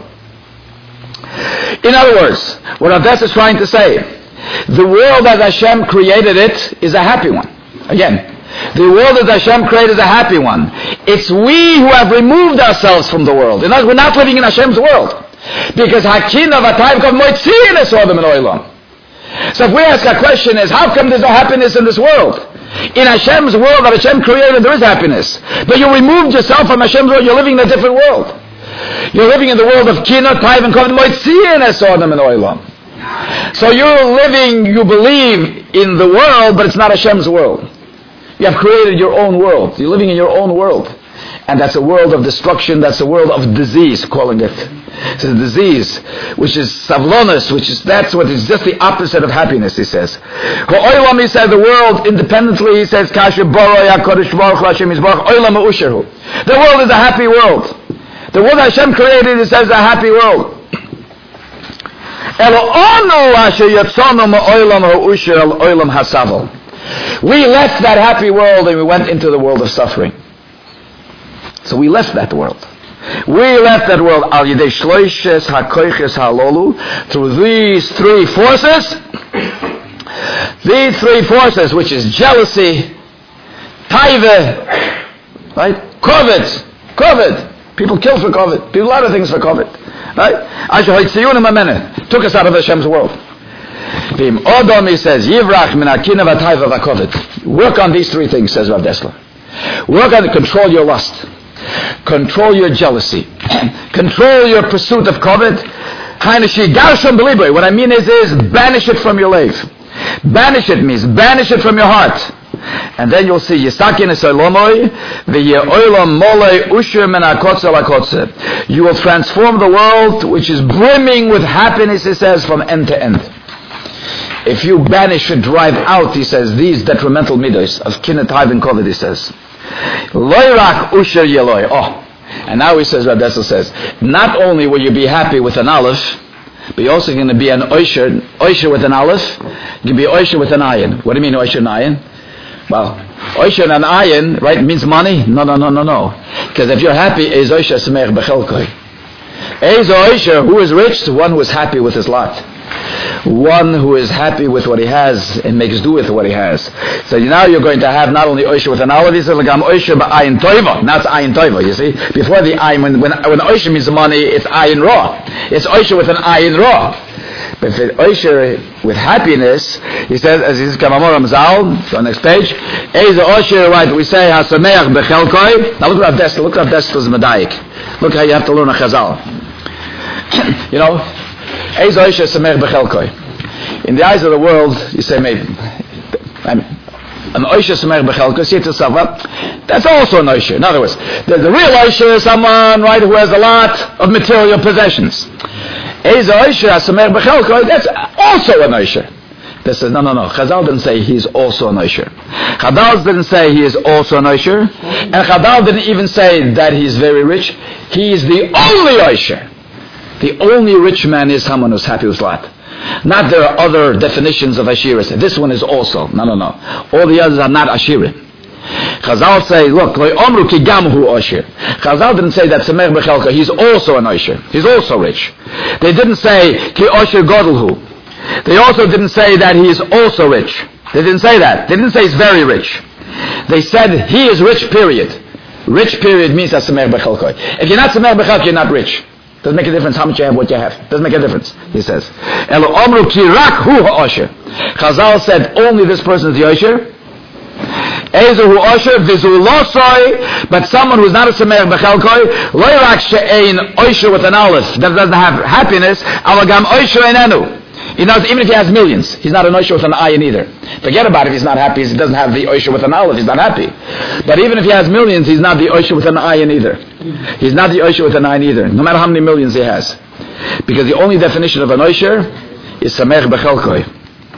In other words, what Avdes is trying to say, the world as Hashem created it is a happy one. Again, the world that Hashem created is a happy one. It's we who have removed ourselves from the world. In other words, we're not living in Hashem's world. Because Hakina Vatayim Kov Moitziin Esodem and Oilam. So if we ask our question is, how come there's no happiness in this world? In Hashem's world that Hashem created, there is happiness. But you removed yourself from Hashem's world, you're living in a different world. You're living in the world of Kina, Tayv, and Kov Moitziin Esodem and Oilam. So you're living, you believe in the world, but it's not Hashem's world. You have created your own world. You're living in your own world. And that's a world of destruction, that's a world of disease, calling it. It's a disease, which is savlonis, that's what is just the opposite of happiness, he says. He said, the world independently, he says, the world is a happy world. The world Hashem created, he says, is a happy world. We left that happy world and we went into the world of suffering. So we left that world. We left that world al yidei shloishes hakoiches halolu, through these three forces. These three forces, which is jealousy, taiva, right? Kovet. People kill for kovet. People do a lot of things for kovet. Right? Took us out of Hashem's world. Odom, he says, Yivrach min hakina v'taiva v'kovet. Work on these three things, says Rav Dessler. Work on it. Control your lust. Control your jealousy. Control your pursuit of kovet. What I mean is banish it from your life. Banish it means banish it from your heart. And then you'll see Yisakin Esolomoy, V'ye'olam molei usher min hakotze lakotze. You will transform the world, which is brimming with happiness, he says, from end to end. If you banish and drive out, he says, these detrimental midos of kinat, taiv, and kovet, he says, loirak usher yeloy. And now he says, Rav Dessler says, not only will you be happy with an aleph, but you're also going to be an oisher with an aleph. You can be oisher with an ayin. What do you mean oisher and ayin? Well, Oisha and ayin, right, means money? No. Because if you're happy, Eiz Oisha Sameach Bechelkoi. Eiz Oisha, who is rich? One who is happy with his lot. One who is happy with what he has and makes do with what he has. So now you're going to have not only Oisha with an olive, he says, Oisha ba'ayin toiva. Now it's ayin toiva, you see. Before the ayin, when Oisha means money, it's ayin raw. It's Oisha with an ayin raw. But for Oisha with happiness, he says, as he says, Kamamor Ramzal, so next page, Eiza Oisha, right, we say, Hasameach Bechelkoi. Now look at Deskel's Medayik. Look how you have to learn a Chazal. You know, Eiza Oisha Sameach Bechelkoi. In the eyes of the world, you say, maybe, an Oisha Sameach Bechelkoi, see it to yourself, well, that's also an Oisha. In other words, the real Oisha is someone, right, who has a lot of material possessions. Eiza Oisha Sameach Bechelkoi, that's also an Oisha. They said, no. Chazal didn't say he's also an Oisha. Chazal didn't say he is also an Oisha. And Chazal didn't even say that he's very rich. He is the only Oisha. The only rich man is someone who's happy with lot. Not there are other definitions of Ashiris. This one is also. No. All the others are not Ashirim. Chazal say, look, Chazal didn't say that Sameach Bechelkoi, he's also an Oisha. He's also rich. They didn't say, Ki Oisha Godolhu. They also didn't say that he is also rich. They didn't say that. They didn't say he's very rich. They said he is rich, period. Rich, period, means that Sameach Bechelkoi. If you're not Sameach Bechelkoi, you're not rich. Doesn't make a difference how much you have, what you have. Doesn't make a difference, he says. Chazal said only this person is the Oisha. Ezer hu Osher v'zu lo soy, but someone who's not a Sameach Bechelkoi, lo yirak she'ein Osher with an aleph, that doesn't have happiness, alagam Osher enenu. He knows even if he has millions, he's not an Osher with an ayin either. Forget about it if he's not happy, he doesn't have the Osher with an aleph, he's not happy. But even if he has millions, he's not the Osher with an ayin either. He's not the Osher with an ayin either, no matter how many millions he has. Because the only definition of an Osher is Sameach Bechelkoi.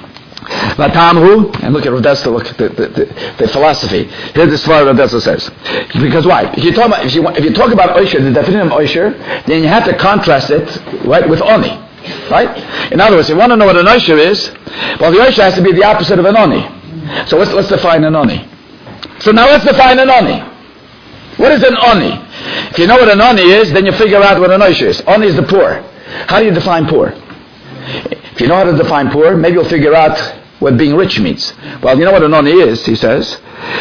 And look at Rav Dessler, look at the philosophy. Here's the Svar Rav Dessler says. Because why? If you talk about Oisher, the definition of Oisher, then you have to contrast it, right, with Oni. Right? In other words, if you want to know what an Oisher is, well, the Oisher has to be the opposite of an Oni. So let's define an Oni. So now let's define an Oni. What is an Oni? If you know what an Oni is, then you figure out what an Oisher is. Oni is the poor. How do you define poor? If you know how to define poor, maybe you'll figure out what being rich means. Well, you know what an Oni is, he says.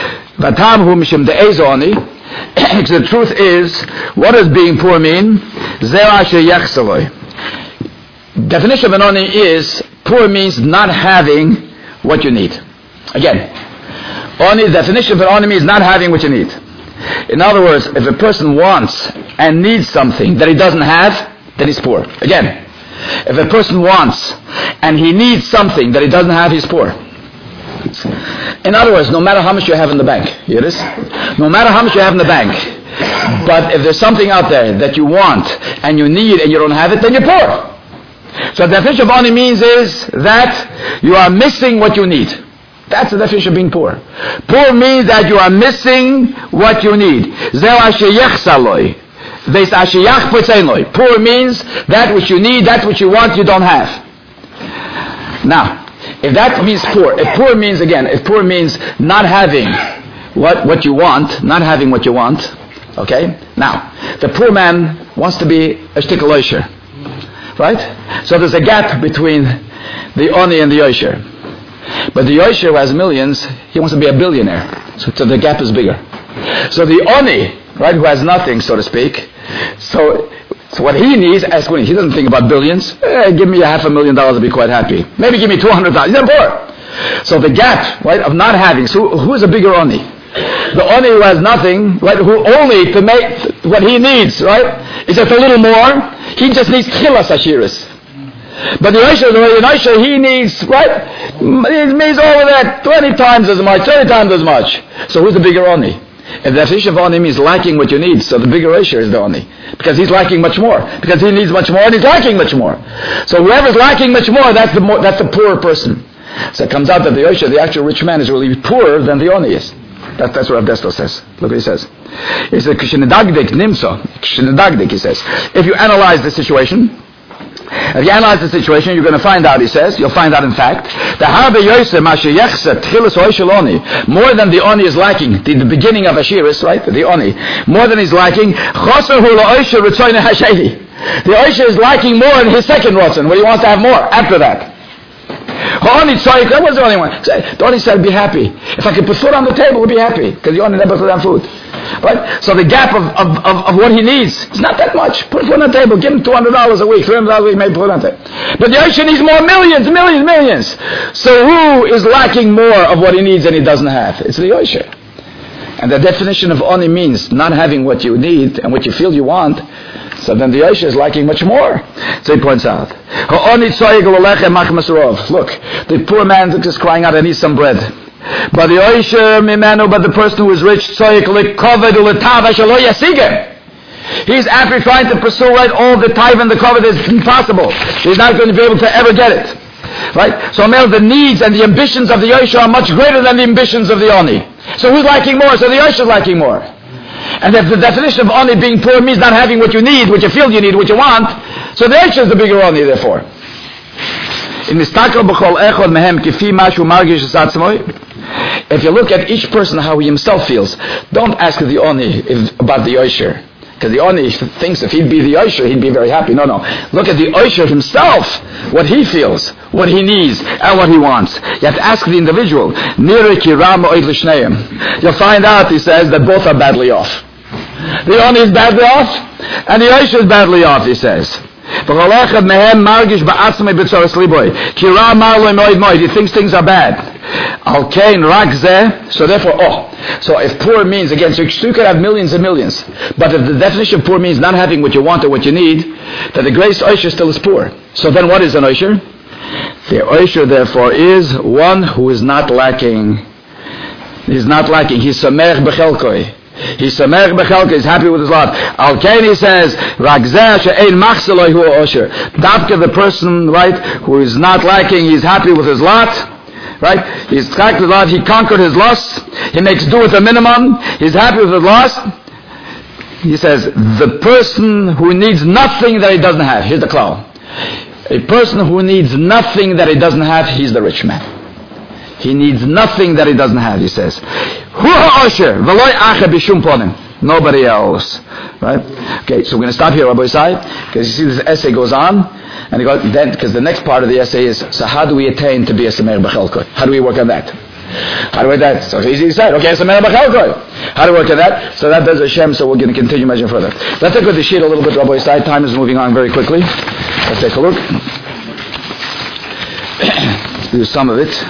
The truth is, what does being poor mean? Definition of an Oni is, poor means not having what you need. Again, Oni, definition of an Oni means not having what you need. In other words, if a person wants and needs something that he doesn't have, then he's poor. Again, if a person wants and he needs something that he doesn't have, he's poor. In other words, no matter how much you have in the bank, hear this? No matter how much you have in the bank, but if there's something out there that you want and you need and you don't have it, then you're poor. So the definition of Oni means is that you are missing what you need. That's the definition of being poor. Poor means that you are missing what you need. Poor means that which you need, that which you want, you don't have. Now, if that means poor, if poor means not having what you want, not having what you want, okay? Now, the poor man wants to be a shtickle Oisher, right? So there's a gap between the Oni and the Oisher. But the Oisher who has millions, he wants to be a billionaire. So the gap is bigger. So the Oni, right, who has nothing, so to speak, so what he needs, he doesn't think about billions. Give me $500,000, I'll be quite happy. Maybe give me $200,000. He's not poor. So the gap, right, of not having. So who is a bigger Oni? The Oni who has nothing, right, who only to make what he needs, right, is just a little more. He just needs chilas ashiris. But the Oisher, he needs, right, he needs all of that 20 times as much, 30 times as much. So who's the bigger Oni? And the definition of Oni means lacking what you need. So the bigger Oisher is the Oni. Because he's lacking much more. Because he needs much more and he's lacking much more. So whoever's lacking much more, that's the poorer person. So it comes out that the Oisher, the actual rich man, is really poorer than the Oni is. That's what Rav Dessler says. Look what he says. He says, he says, if you analyze the situation, If you analyze the situation, you're going to find out, he says, you'll find out in fact, that more than the oni is lacking, the beginning of Ashiris, right, the oni, more than he's lacking, the Oisha is lacking more in his second Ratzon, where he wants to have more after that. That was the only one. The Oni said, be happy. If I could put food on the table, we'll be happy. Because the Oni never put on food. Right? So the gap of what he needs is not that much. Put food on the table. Give him $200 a week. $300 a week, maybe put it on the table. But the Oisha needs more, millions. So who is lacking more of what he needs and he doesn't have? It's the Oisha. And the definition of Oni means not having what you need and what you feel you want. So then the Yosha is lacking much more. So he points out. Look, the poor man is crying out, I need some bread. But the Yosha mimenu, but the person who is rich, he's after trying to pursue right all the tithe and the covet is impossible. He's not going to be able to ever get it. Right? So the needs and the ambitions of the Yosha are much greater than the ambitions of the Oni. So who's lacking more? So the Yosha is lacking more. And if the definition of Oni being poor means not having what you need, what you feel you need, what you want, so the Yosha is the bigger Oni, therefore. If you look at each person how he himself feels, don't ask the Oni about the Yosha. Because the Oni thinks if he'd be the Yosha, he'd be very happy. No. Look at the Yosha himself, what he feels, what he needs, and what he wants. You have to ask the individual. You'll find out, he says, that both are badly off. The Oni is badly off, and the Yosha is badly off, he says. He thinks things are bad. So therefore, so if poor means, again, so you could have millions and millions, but if the definition of poor means not having what you want or what you need, then the greatest Oisher still is poor. So then what is an Oisher? The Oisher therefore is one who is not lacking. He's not lacking. He's Samerch Bechelkoi. He's Samerch Bechelkoi. He's happy with his lot. Al-Kain, he says, Ragzeh she'ein machseloi hu Oisher. Davka, the person, right, who is not lacking, he's happy with his lot. Right? He's conquered his lust. He conquered his lust. He makes do with the minimum. He's happy with his lust. He says, the person who needs nothing that he doesn't have. Here's the klal. A person who needs nothing that he doesn't have, he's the rich man. He needs nothing that he doesn't have, he says. Nobody else. Right? Okay, so we're going to stop here, Rabbi Isai, because you see this essay goes on. And he goes, then, because the next part of the essay is, so how do we attain to be a Samerch Bechelkoi? How do we work on that? How do we do that? So it's easy to say, okay, Samerch Bechelkoi. How do we work on that? So that does Hashem, so we're going to continue measuring further. Let's take a look at the sheet a little bit, Rabbi Isai. Time is moving on very quickly. Let's take a look. Let's do some of it.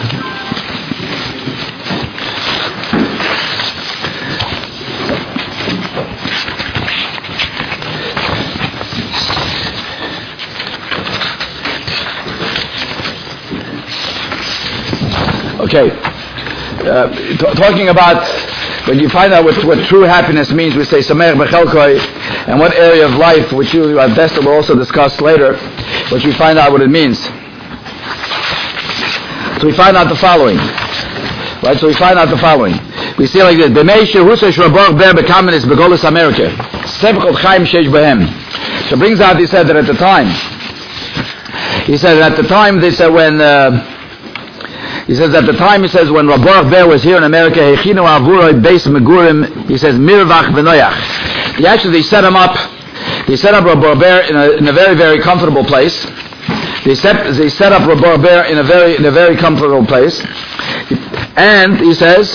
Okay, talking about when you find out what true happiness means, we say Samerch Bechelkoi, and what area of life, which you best will also discuss later, which we find out what it means. So we find out the following. Right, so we find out the following. We see like this. So it brings out, he said that at the time, they said when, he says at the time, he says when Rabbi Baruch Ber was here in America, he says mirvach v'noyach. They set him up. They set up Rabbi Baruch Ber in a very, very comfortable place. They set up Rabbi Baruch Ber in a very comfortable place. And he says,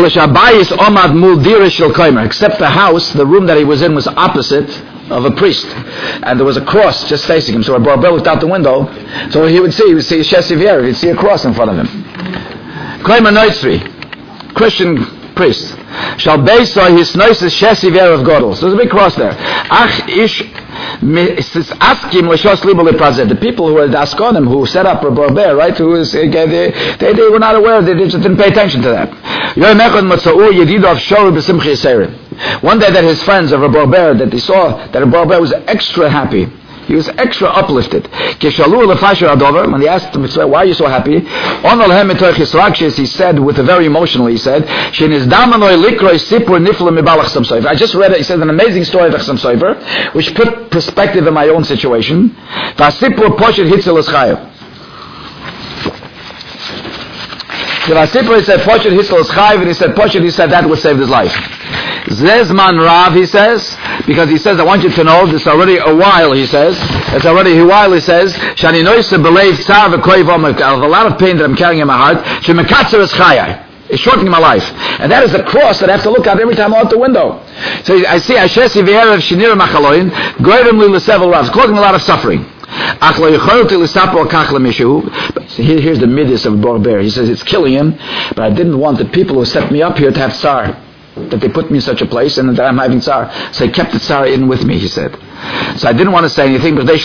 except the house, the room that he was in was opposite of a priest, and there was a cross just facing him. So Rabbi Baruch looked out the window, so he would see Shesivier, he'd see a cross in front of him. Koimer Noitzri, Christian priest. Shall Beisai his noises Shesivier of Godel. So there's a big cross there. The people who were the Askonim, who set up Rabbi Ber, right, they were not aware, they just didn't pay attention to that. One day that his friends of Rabbi Ber, that they saw that Rabbi Ber was extra happy, He was extra uplifted. When he asked him, why are you so happy? He said, with a very emotional, he said, I just read it, he said, an amazing story of Chasam Sofer, which put perspective in my own situation. He said, Poshet Hisel is Chayv, and he said, that would save his life. Zezman Rav, he says, because he says, I want you to know, this already a while, he says, it's already a while, he says, Shani Noisa Belev Tzar V'Koiv Om, I have a lot of pain that I'm carrying in my heart, Shemekatzer is Chayai. It's shortening my life. And that is the cross that I have to look at every time I'm out the window. So I see, Ashesi V'Erev Shinir Machaloin, Goyrim Li L'Sevel Rav, it's causing a lot of suffering. Here's the midas of Borber. He says it's killing him, but I didn't want the people who set me up here to have tsar, that they put me in such a place and that I'm having tsar. So he kept the tsar in with me, he said. So I didn't want to say anything, but the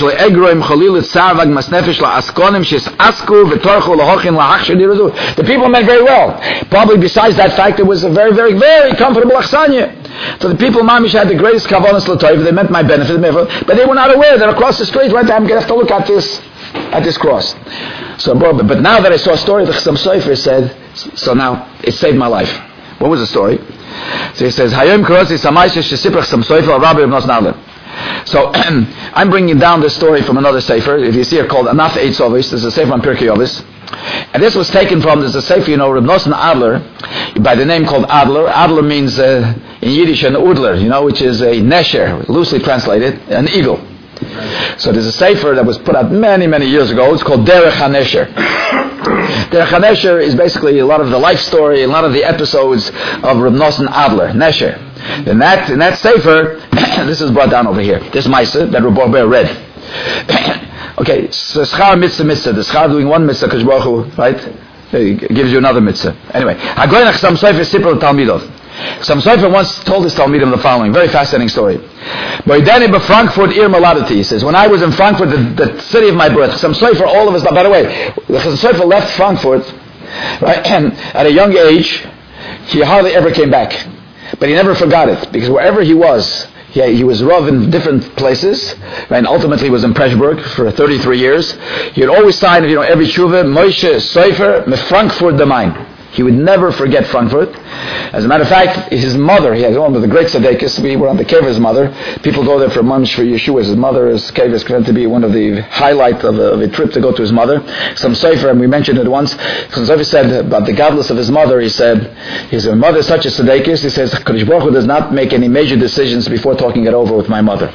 people meant very well. Probably besides that fact, it was a very, very, very comfortable achsanya. So the people, Mamish, had the greatest kavanas l'toiv. They meant my benefit, but they were not aware that across the street, right there, I'm going to have to look at this cross. So, but now that I saw a story, the Chasam Sofer said, so now it saved my life. What was the story? So he says, Hayom Karosi Samaisha Shesipach Chasam Sofer al Rabbi Ibn Naler. So I'm bringing down this story from another sefer. If you see it, called Anaf Eitz Ovis. There's a sefer on Pirkei Ovis. And this was taken from, there's a sefer, Reb Nosson Adler, by the name called Adler. Adler means in Yiddish an udler, which is a nesher, loosely translated, an eagle. So there's a sefer that was put out many, many years ago. It's called Derech HaNesher. Derech HaNesher is basically a lot of the life story, a lot of the episodes of Reb Nosson Adler, Nesher. In that sefer, this is brought down over here. This Maisa that Reb Borber read. Okay, so Schar mitzvah. The Schar doing one mitzvah, Kadosh Baruch Hu, right? It gives you another mitzvah. Anyway, Hagoyin Chasam Sofer Sipur Talmidov. Chasam Sofer once told his Talmidim the following, very fascinating story. Boydani Frankfurt Ir Maladati, he says, when I was in Frankfurt, the city of my birth, Chasam Sofer, all of us, by the way, Chasam Sofer left Frankfurt, right, and at a young age, he hardly ever came back. But he never forgot it, because wherever he was Rav in different places, and ultimately was in Preshburg for 33 years. He would always sign, every tshuva, Moshe Sofer, me Frankfurt the Main. He would never forget Frankfurt. As a matter of fact, his mother, he has one of the great tzaddikus, we were on the cave of his mother. People go there for Mamish for Yeshua. His mother's cave is going to be one of the highlights of a trip to go to his mother. Some Sofer, and we mentioned it once, some Sofer said about the godless of his mother, he said, his mother is such a tzaddikus, he says, Kadosh Baruch Hu does not make any major decisions before talking it over with my mother.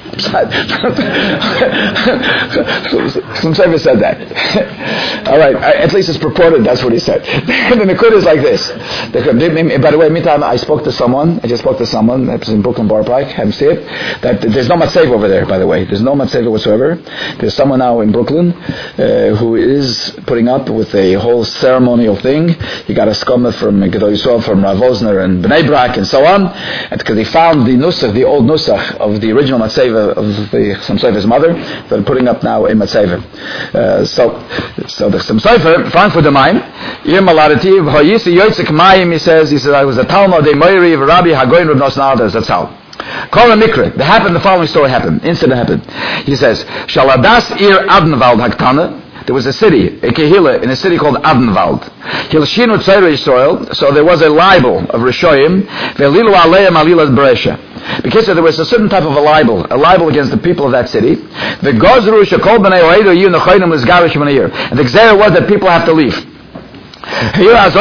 Some Sofer said that. All right, at least it's purported, that's what he said. The Nikud is like this. By the way, meantime, I just spoke to someone, that was in Brooklyn Bar Pike, haven't seen it, that there's no matzev over there, by the way. There's no matzev whatsoever. There's someone now in Brooklyn who is putting up with a whole ceremonial thing. He got a skoma from Gedol Yisrael, from Rav Osner and Bnei Brak and so on, because he found the old nusach of the original matzev of the Chasam Sofer's mother, they're putting up now a matzev. So the Chasam Sofer, Frankfurt am Main, Ir Maladati, he says, I was a Talmud, a Moiri, a Rabbi, Hagoyin, Reb Nosson Adler, that's how. Kol HaMikra, the following story happened, incident happened. He says, Shaladas Ir Adenwald Haktana, there was a city, a kehillah, in a city called Adenwald. Hilshinu Tzayra Yisrael, so there was a libel of Rishoyim, Ve'lilu Aleim Alilas Beresha. Because there was a certain type of a libel against the people of that city. The Gozru Shekol B'nei Oedo Yu Nechoinim Lizgarish B'nei. And the Gzera was that people have to leave. In other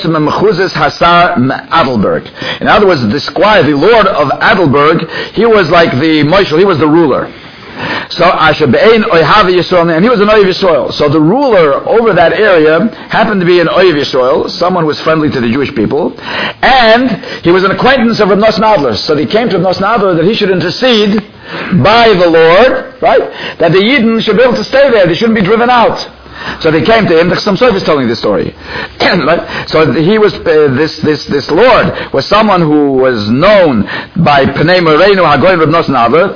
words, the squire, the lord of Adelberg, he was like the Moshel, he was the ruler. So and he was an Oyev Yisrael. So the ruler over that area happened to be an Oyev Yisrael, someone who was friendly to the Jewish people, and he was an acquaintance of Reb Nosson Adler. So he came to Reb Nosson Adler that he should intercede by the Lord, right? That the Yidden should be able to stay there, they shouldn't be driven out. So they came to him. The Chasam Sofer is telling this story. Right? So he was this Lord was someone who was known by Pnei Moreinu Hagoyin Reb Nosson Adler.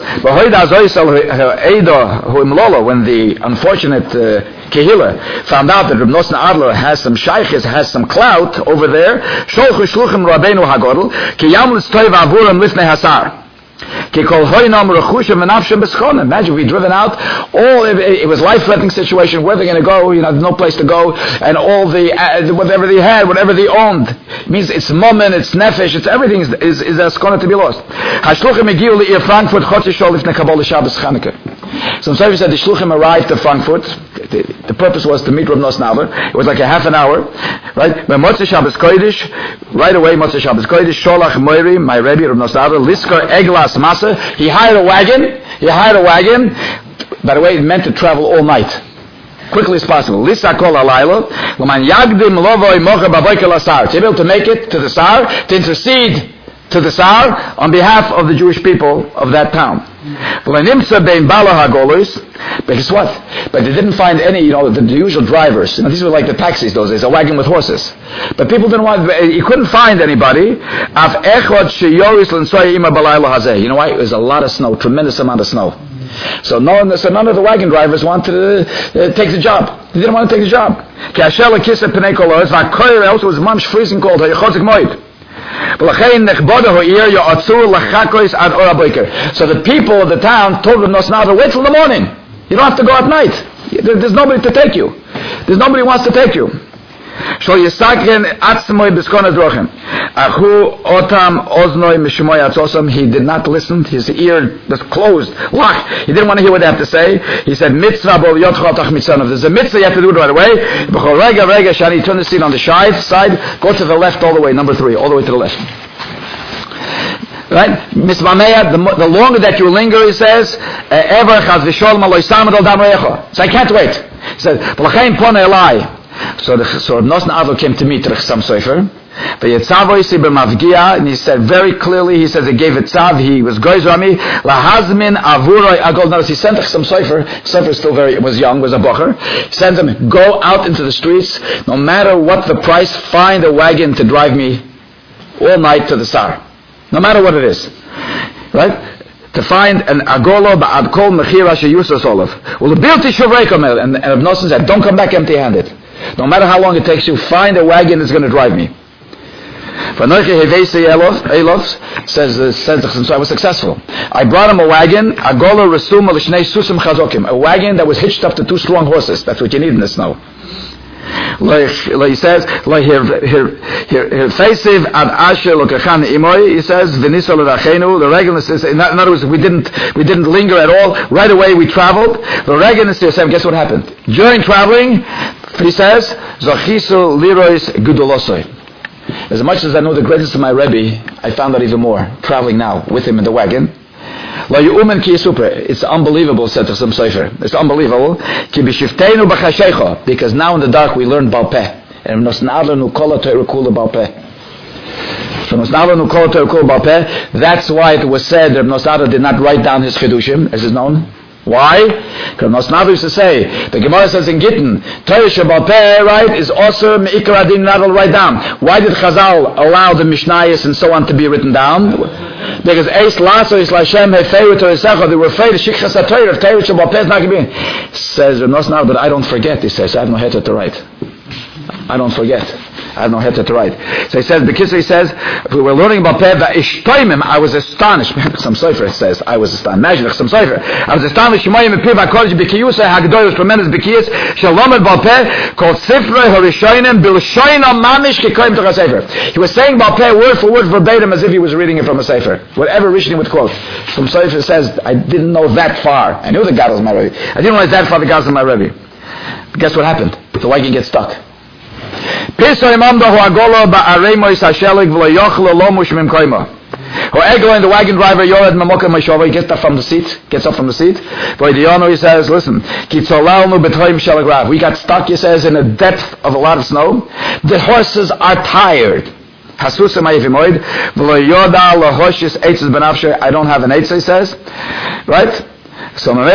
When the unfortunate Kehillah found out that Reb Nosson Adler has some shaykhis, has some clout over there, Sholchu Shluchim Rabbeinu Hagodol Ki Yam L'Stoiv Avurim Lifnei Hasar. Imagine we driven out all. It was life-threatening situation. Where they're going to go? There's no place to go, and all the whatever they had, whatever they owned, it means it's moment, it's nefesh, it's everything is going to be lost. Frankfurt So Sofer said the Shluchim arrived to Frankfurt. The purpose was to meet Rav Nosson Adler. It was like a half an hour, right? When Motzei Shabbos Kodesh, right away Motzei Shabbos Kodesh, Sholach Moiri, my Rebbe Rav Nosson Adler, Liskar Eglas Masa. He hired a wagon. By the way, it meant to travel all night, quickly as possible. Lisa Kol Alayla, L'man Yagdim Lovoi Mocha Baboikel Asar. To be able to make it to the Sar, to intercede to the Sar on behalf of the Jewish people of that town. But guess what? But they didn't find any, the usual drivers. These were like the taxis those days, a wagon with horses. But people didn't want, he couldn't find anybody. You know why? It was a lot of snow, tremendous amount of snow. So none of the wagon drivers wanted to take the job. They didn't want to take the job. It was mamish freezing cold. So the people of the town told Rav Nosson Adler, wait till the morning. You don't have to go at night. There's nobody to take you. There's nobody who wants to take you. He did not listen. His ear was closed, locked. He didn't want to hear what they have to say. He said, if there's a mitzvah, you have to do it right away. Shani, turn the seat on the side, go to the left all the way, number 3, all the way to the left. Right? The longer that you linger, he says, so I can't wait. He said, So Rav Nosson Adler came to meet Chassam Sofer. And he said very clearly, he says he gave it tzav, he was goyz rami, lahazmin avuroi agol. Notice he sent Chassam Sofer. Sofer was young, was a bocher. He sends him, go out into the streets, no matter what the price, find a wagon to drive me all night to the Sar. No matter what it is. Right? To find an agolo ba'ad kol mechira sheyusas olav. Well, the bilti shavreikom, and Rav Nosson said, don't come back empty-handed. No matter how long it takes you, find a wagon that's going to drive me. Says so I was successful. I brought him a wagon, a wagon that was hitched up to 2 strong horses. That's what you need in the snow. He says, he says, the regular says, in other words, we didn't linger at all. Right away we traveled. The regular says, guess what happened? During traveling, he says, Zachisu lirois gudolosoi. As much as I know the greatness of my Rebbe, I found out even more traveling now with him in the wagon. It's unbelievable, said Chassam Sofer. It's unbelievable. Because now in the dark we learn Baal Peh. And that's why it was said that Rav Nosson Adler did not write down his Chidushim, as is known. Why? Because Nosson Adler used to say, the Gemara says in Gittin, Torah Shabbat Peh, right, is also Me'ikar Adin not write down. Why did Chazal allow the Mishnayos and so on to be written down? Because Eis Lasso is Lashem Hefeiru Torah Secha, they were afraid of Shikhas HaTorah, if Torah Shabbat Peh is not going to be. Says Nosson Adler, but I don't forget, he says, I have no heter to write. I don't forget. I have no heter to write. So he says, because he says, we were learning about Peh, I was astonished. Some Sofer says, I was astonished. Imagine, some Sofer. I was astonished. Shemayim Piv HaKodesh B'kiyusah HaGdolos tremendous B'kiyus. Shalom et Baal Peh called Sifrei HaRishonim B'Lishonim Mamish K'koyim Toch HaSefer. He was saying Baal Peh word for word verbatim as if he was reading it from a Sefer. Whatever Rishonim would quote. Some Sofer says, I didn't know that far. I knew the God was my Rebbe. I didn't realize that far the God was my Rebbe. But guess what happened? The wagon gets stuck. He gets up from the seat. He says, listen, we got stuck, he says, in the depth of a lot of snow. The horses are tired. I don't have an eitzah, he says. Right? So but my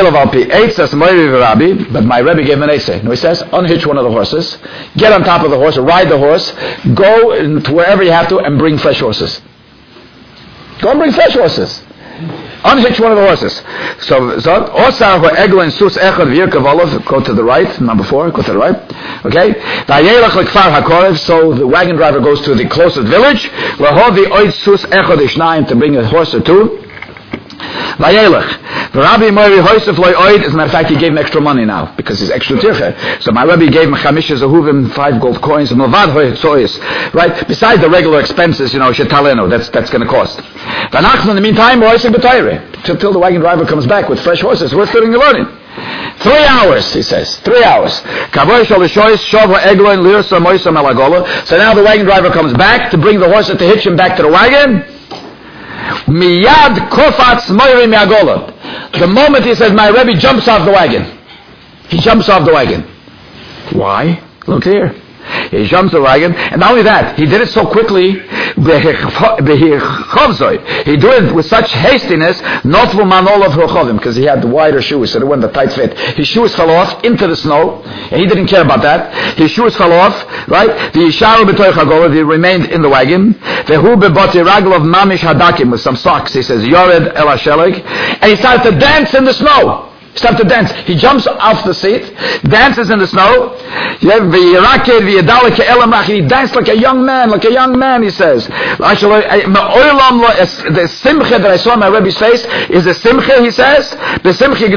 Rebbe gave him an essay. No, he says, unhitch one of the horses, get on top of the horse, ride the horse, go to wherever you have to, and bring fresh horses. Go and bring fresh horses. Unhitch one of the horses. So go to the right, number 4, go to the right. Okay? So the wagon driver goes to the closest village, to bring a horse or 2. Vayelech. The Rabbi Moiri Hoysef Loi Oid, as a matter of fact, he gave him extra money now, because he's extra tircha. So my Rabbi gave him Chamisha Zehuvim, 5 gold coins, and Novad Hoytzois, right? Besides the regular expenses, Shetaleno, that's going to cost. Vanachnu, in the meantime, Hoysef B'Toyre, till the wagon driver comes back with fresh horses. We're sitting and learning. 3 hours, he says. 3 hours. So now the wagon driver comes back to bring the horses, to hitch him back to the wagon. Miyad kofatz moiri miagola. The moment he says, my Rebbe jumps off the wagon. He jumps off the wagon. Why? Look here. He jumps the wagon, and not only that, he did it so quickly. He did it with such hastiness, not for manol of Rochovim, because he had the wider shoes, so they weren't the tight fit. His shoes fell off into the snow, and he didn't care about that. His shoes fell off, right? The Yisharu b'toich hagol, he remained in the wagon. Vehu beboti ragel of mamish hadakim, with some socks. He says, Yored el hasheleg, and he started to dance in the snow. He started to dance. He jumps off the seat, dances in the snow. He danced like a young man, he says. The simcha that I saw on my Rebbe's face is the simcha, he says. The simcha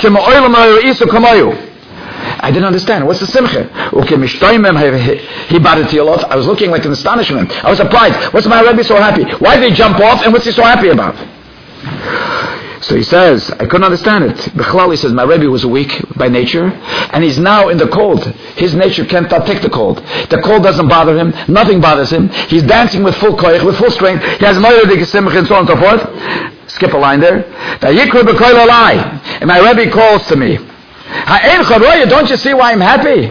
I didn't understand. What's the simcha? He batted to your I was looking like in astonishment. I was surprised. What's my Rebbe so happy? Why did he jump off, and what's he so happy about? So he says, I couldn't understand it. Bechlal, he says, my Rebbe was weak by nature, and he's now in the cold. His nature can't take the cold. The cold doesn't bother him. Nothing bothers him. He's dancing with full koich, with full strength. He has moiradik simcha and so on and so forth. Skip a line there. And my Rebbe calls to me. Don't you see why I'm happy?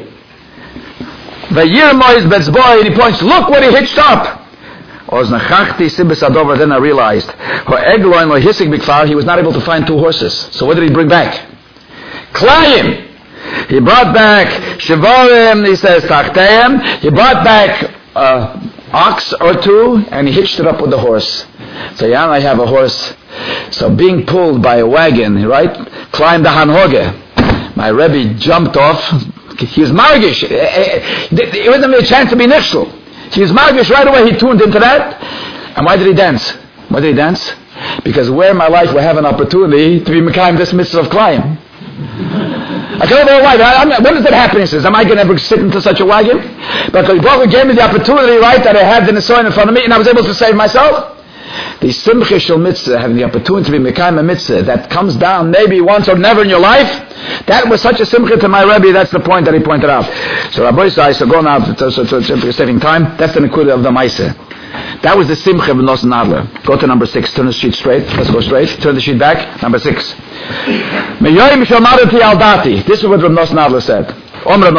And he points, look what he hitched up. Then I realized he was not able to find 2 horses. So what did he bring back? Klayim. He brought back Shivarim, he says Tachteim. He brought back ox or 2, and he hitched it up with the horse. So yeah, I have a horse. So being pulled by a wagon, right? Climbed the Hanhoge. My Rebbe jumped off. He was margish. It wasn't a chance to be nishul. He was margish right away. He tuned into that. And why did he dance? Why did he dance? Because where in my life will have an opportunity to be Mekayim this mitzvah of Klayim? I don't know why. When does that happen? He says, am I going to ever sit into such a wagon? But the Baruch gave me the opportunity, right, that I had the Nisoyan in front of me, and I was able to save myself. The Simcha Shel Mitzvah, having the opportunity to be Mekayim a mitzvah that comes down maybe once or never in your life, that was such a Simcha to my Rebbe. That's the point that he pointed out. So Rabbi Yisrael, so go now, to saving time, that's the Nekudah of the Maaseh. That was the Simcha of Nos Nadler. Go to number 6. Turn the sheet straight. Let's go straight. Turn the sheet back. Number 6. This is what Rav Nos Nadler said. The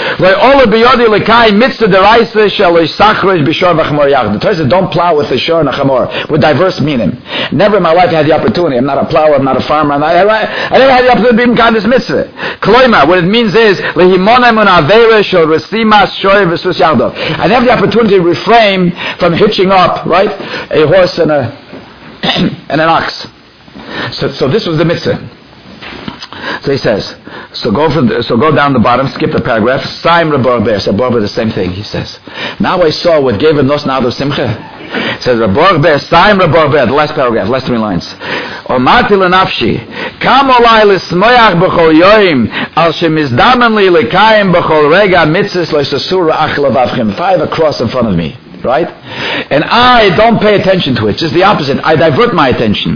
Torah says don't plow with the shor and a chamor, with diverse meaning. Never in my life had the opportunity. I'm not a plower, I'm not a farmer. I never had the opportunity to be in this mitzvah. Kloima, what it means is I never have the opportunity to refrain from hitching up, right, a horse and an ox. So this was the mitzvah. So he says, so go down the bottom, skip the paragraph. Saim Rabor Ber, said Rabor the same thing, he says. Now I saw what gave him Nos Nadler Simcha. It says Rabor Ber, Saim Rabor Ber, the last paragraph, last 3 lines. Omati lenafshi, kam olai lismoyach b'chol yoim, al shemizdamen li lekayim b'chol rega mitzvahs lo'isasur ra'ach lavavchem. If I have a cross in front of me, right? And I don't pay attention to it. Just the opposite. I divert my attention.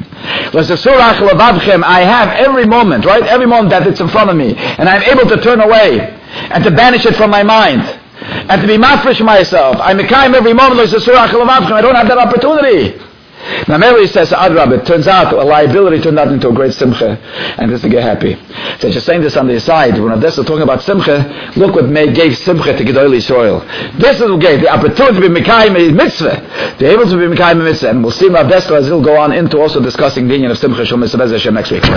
I have every moment, right? Every moment that it's in front of me. And I'm able to turn away and to banish it from my mind. And to be mafresh myself. I'm Mekayim every moment. I don't have that opportunity. Now Mary says, Adrab, it turns out a liability turned out into a great simcha, and just to get happy. So just saying this on the aside, when Odessa talking about simcha, look what gave simcha to Gedolei Yisrael. This is what gave the opportunity to be Mekayim a mitzvah, be able to be Mekayim a mitzvah, and we'll see Odessa as he'll go on into also discussing the union of simcha shel mitzvah next week.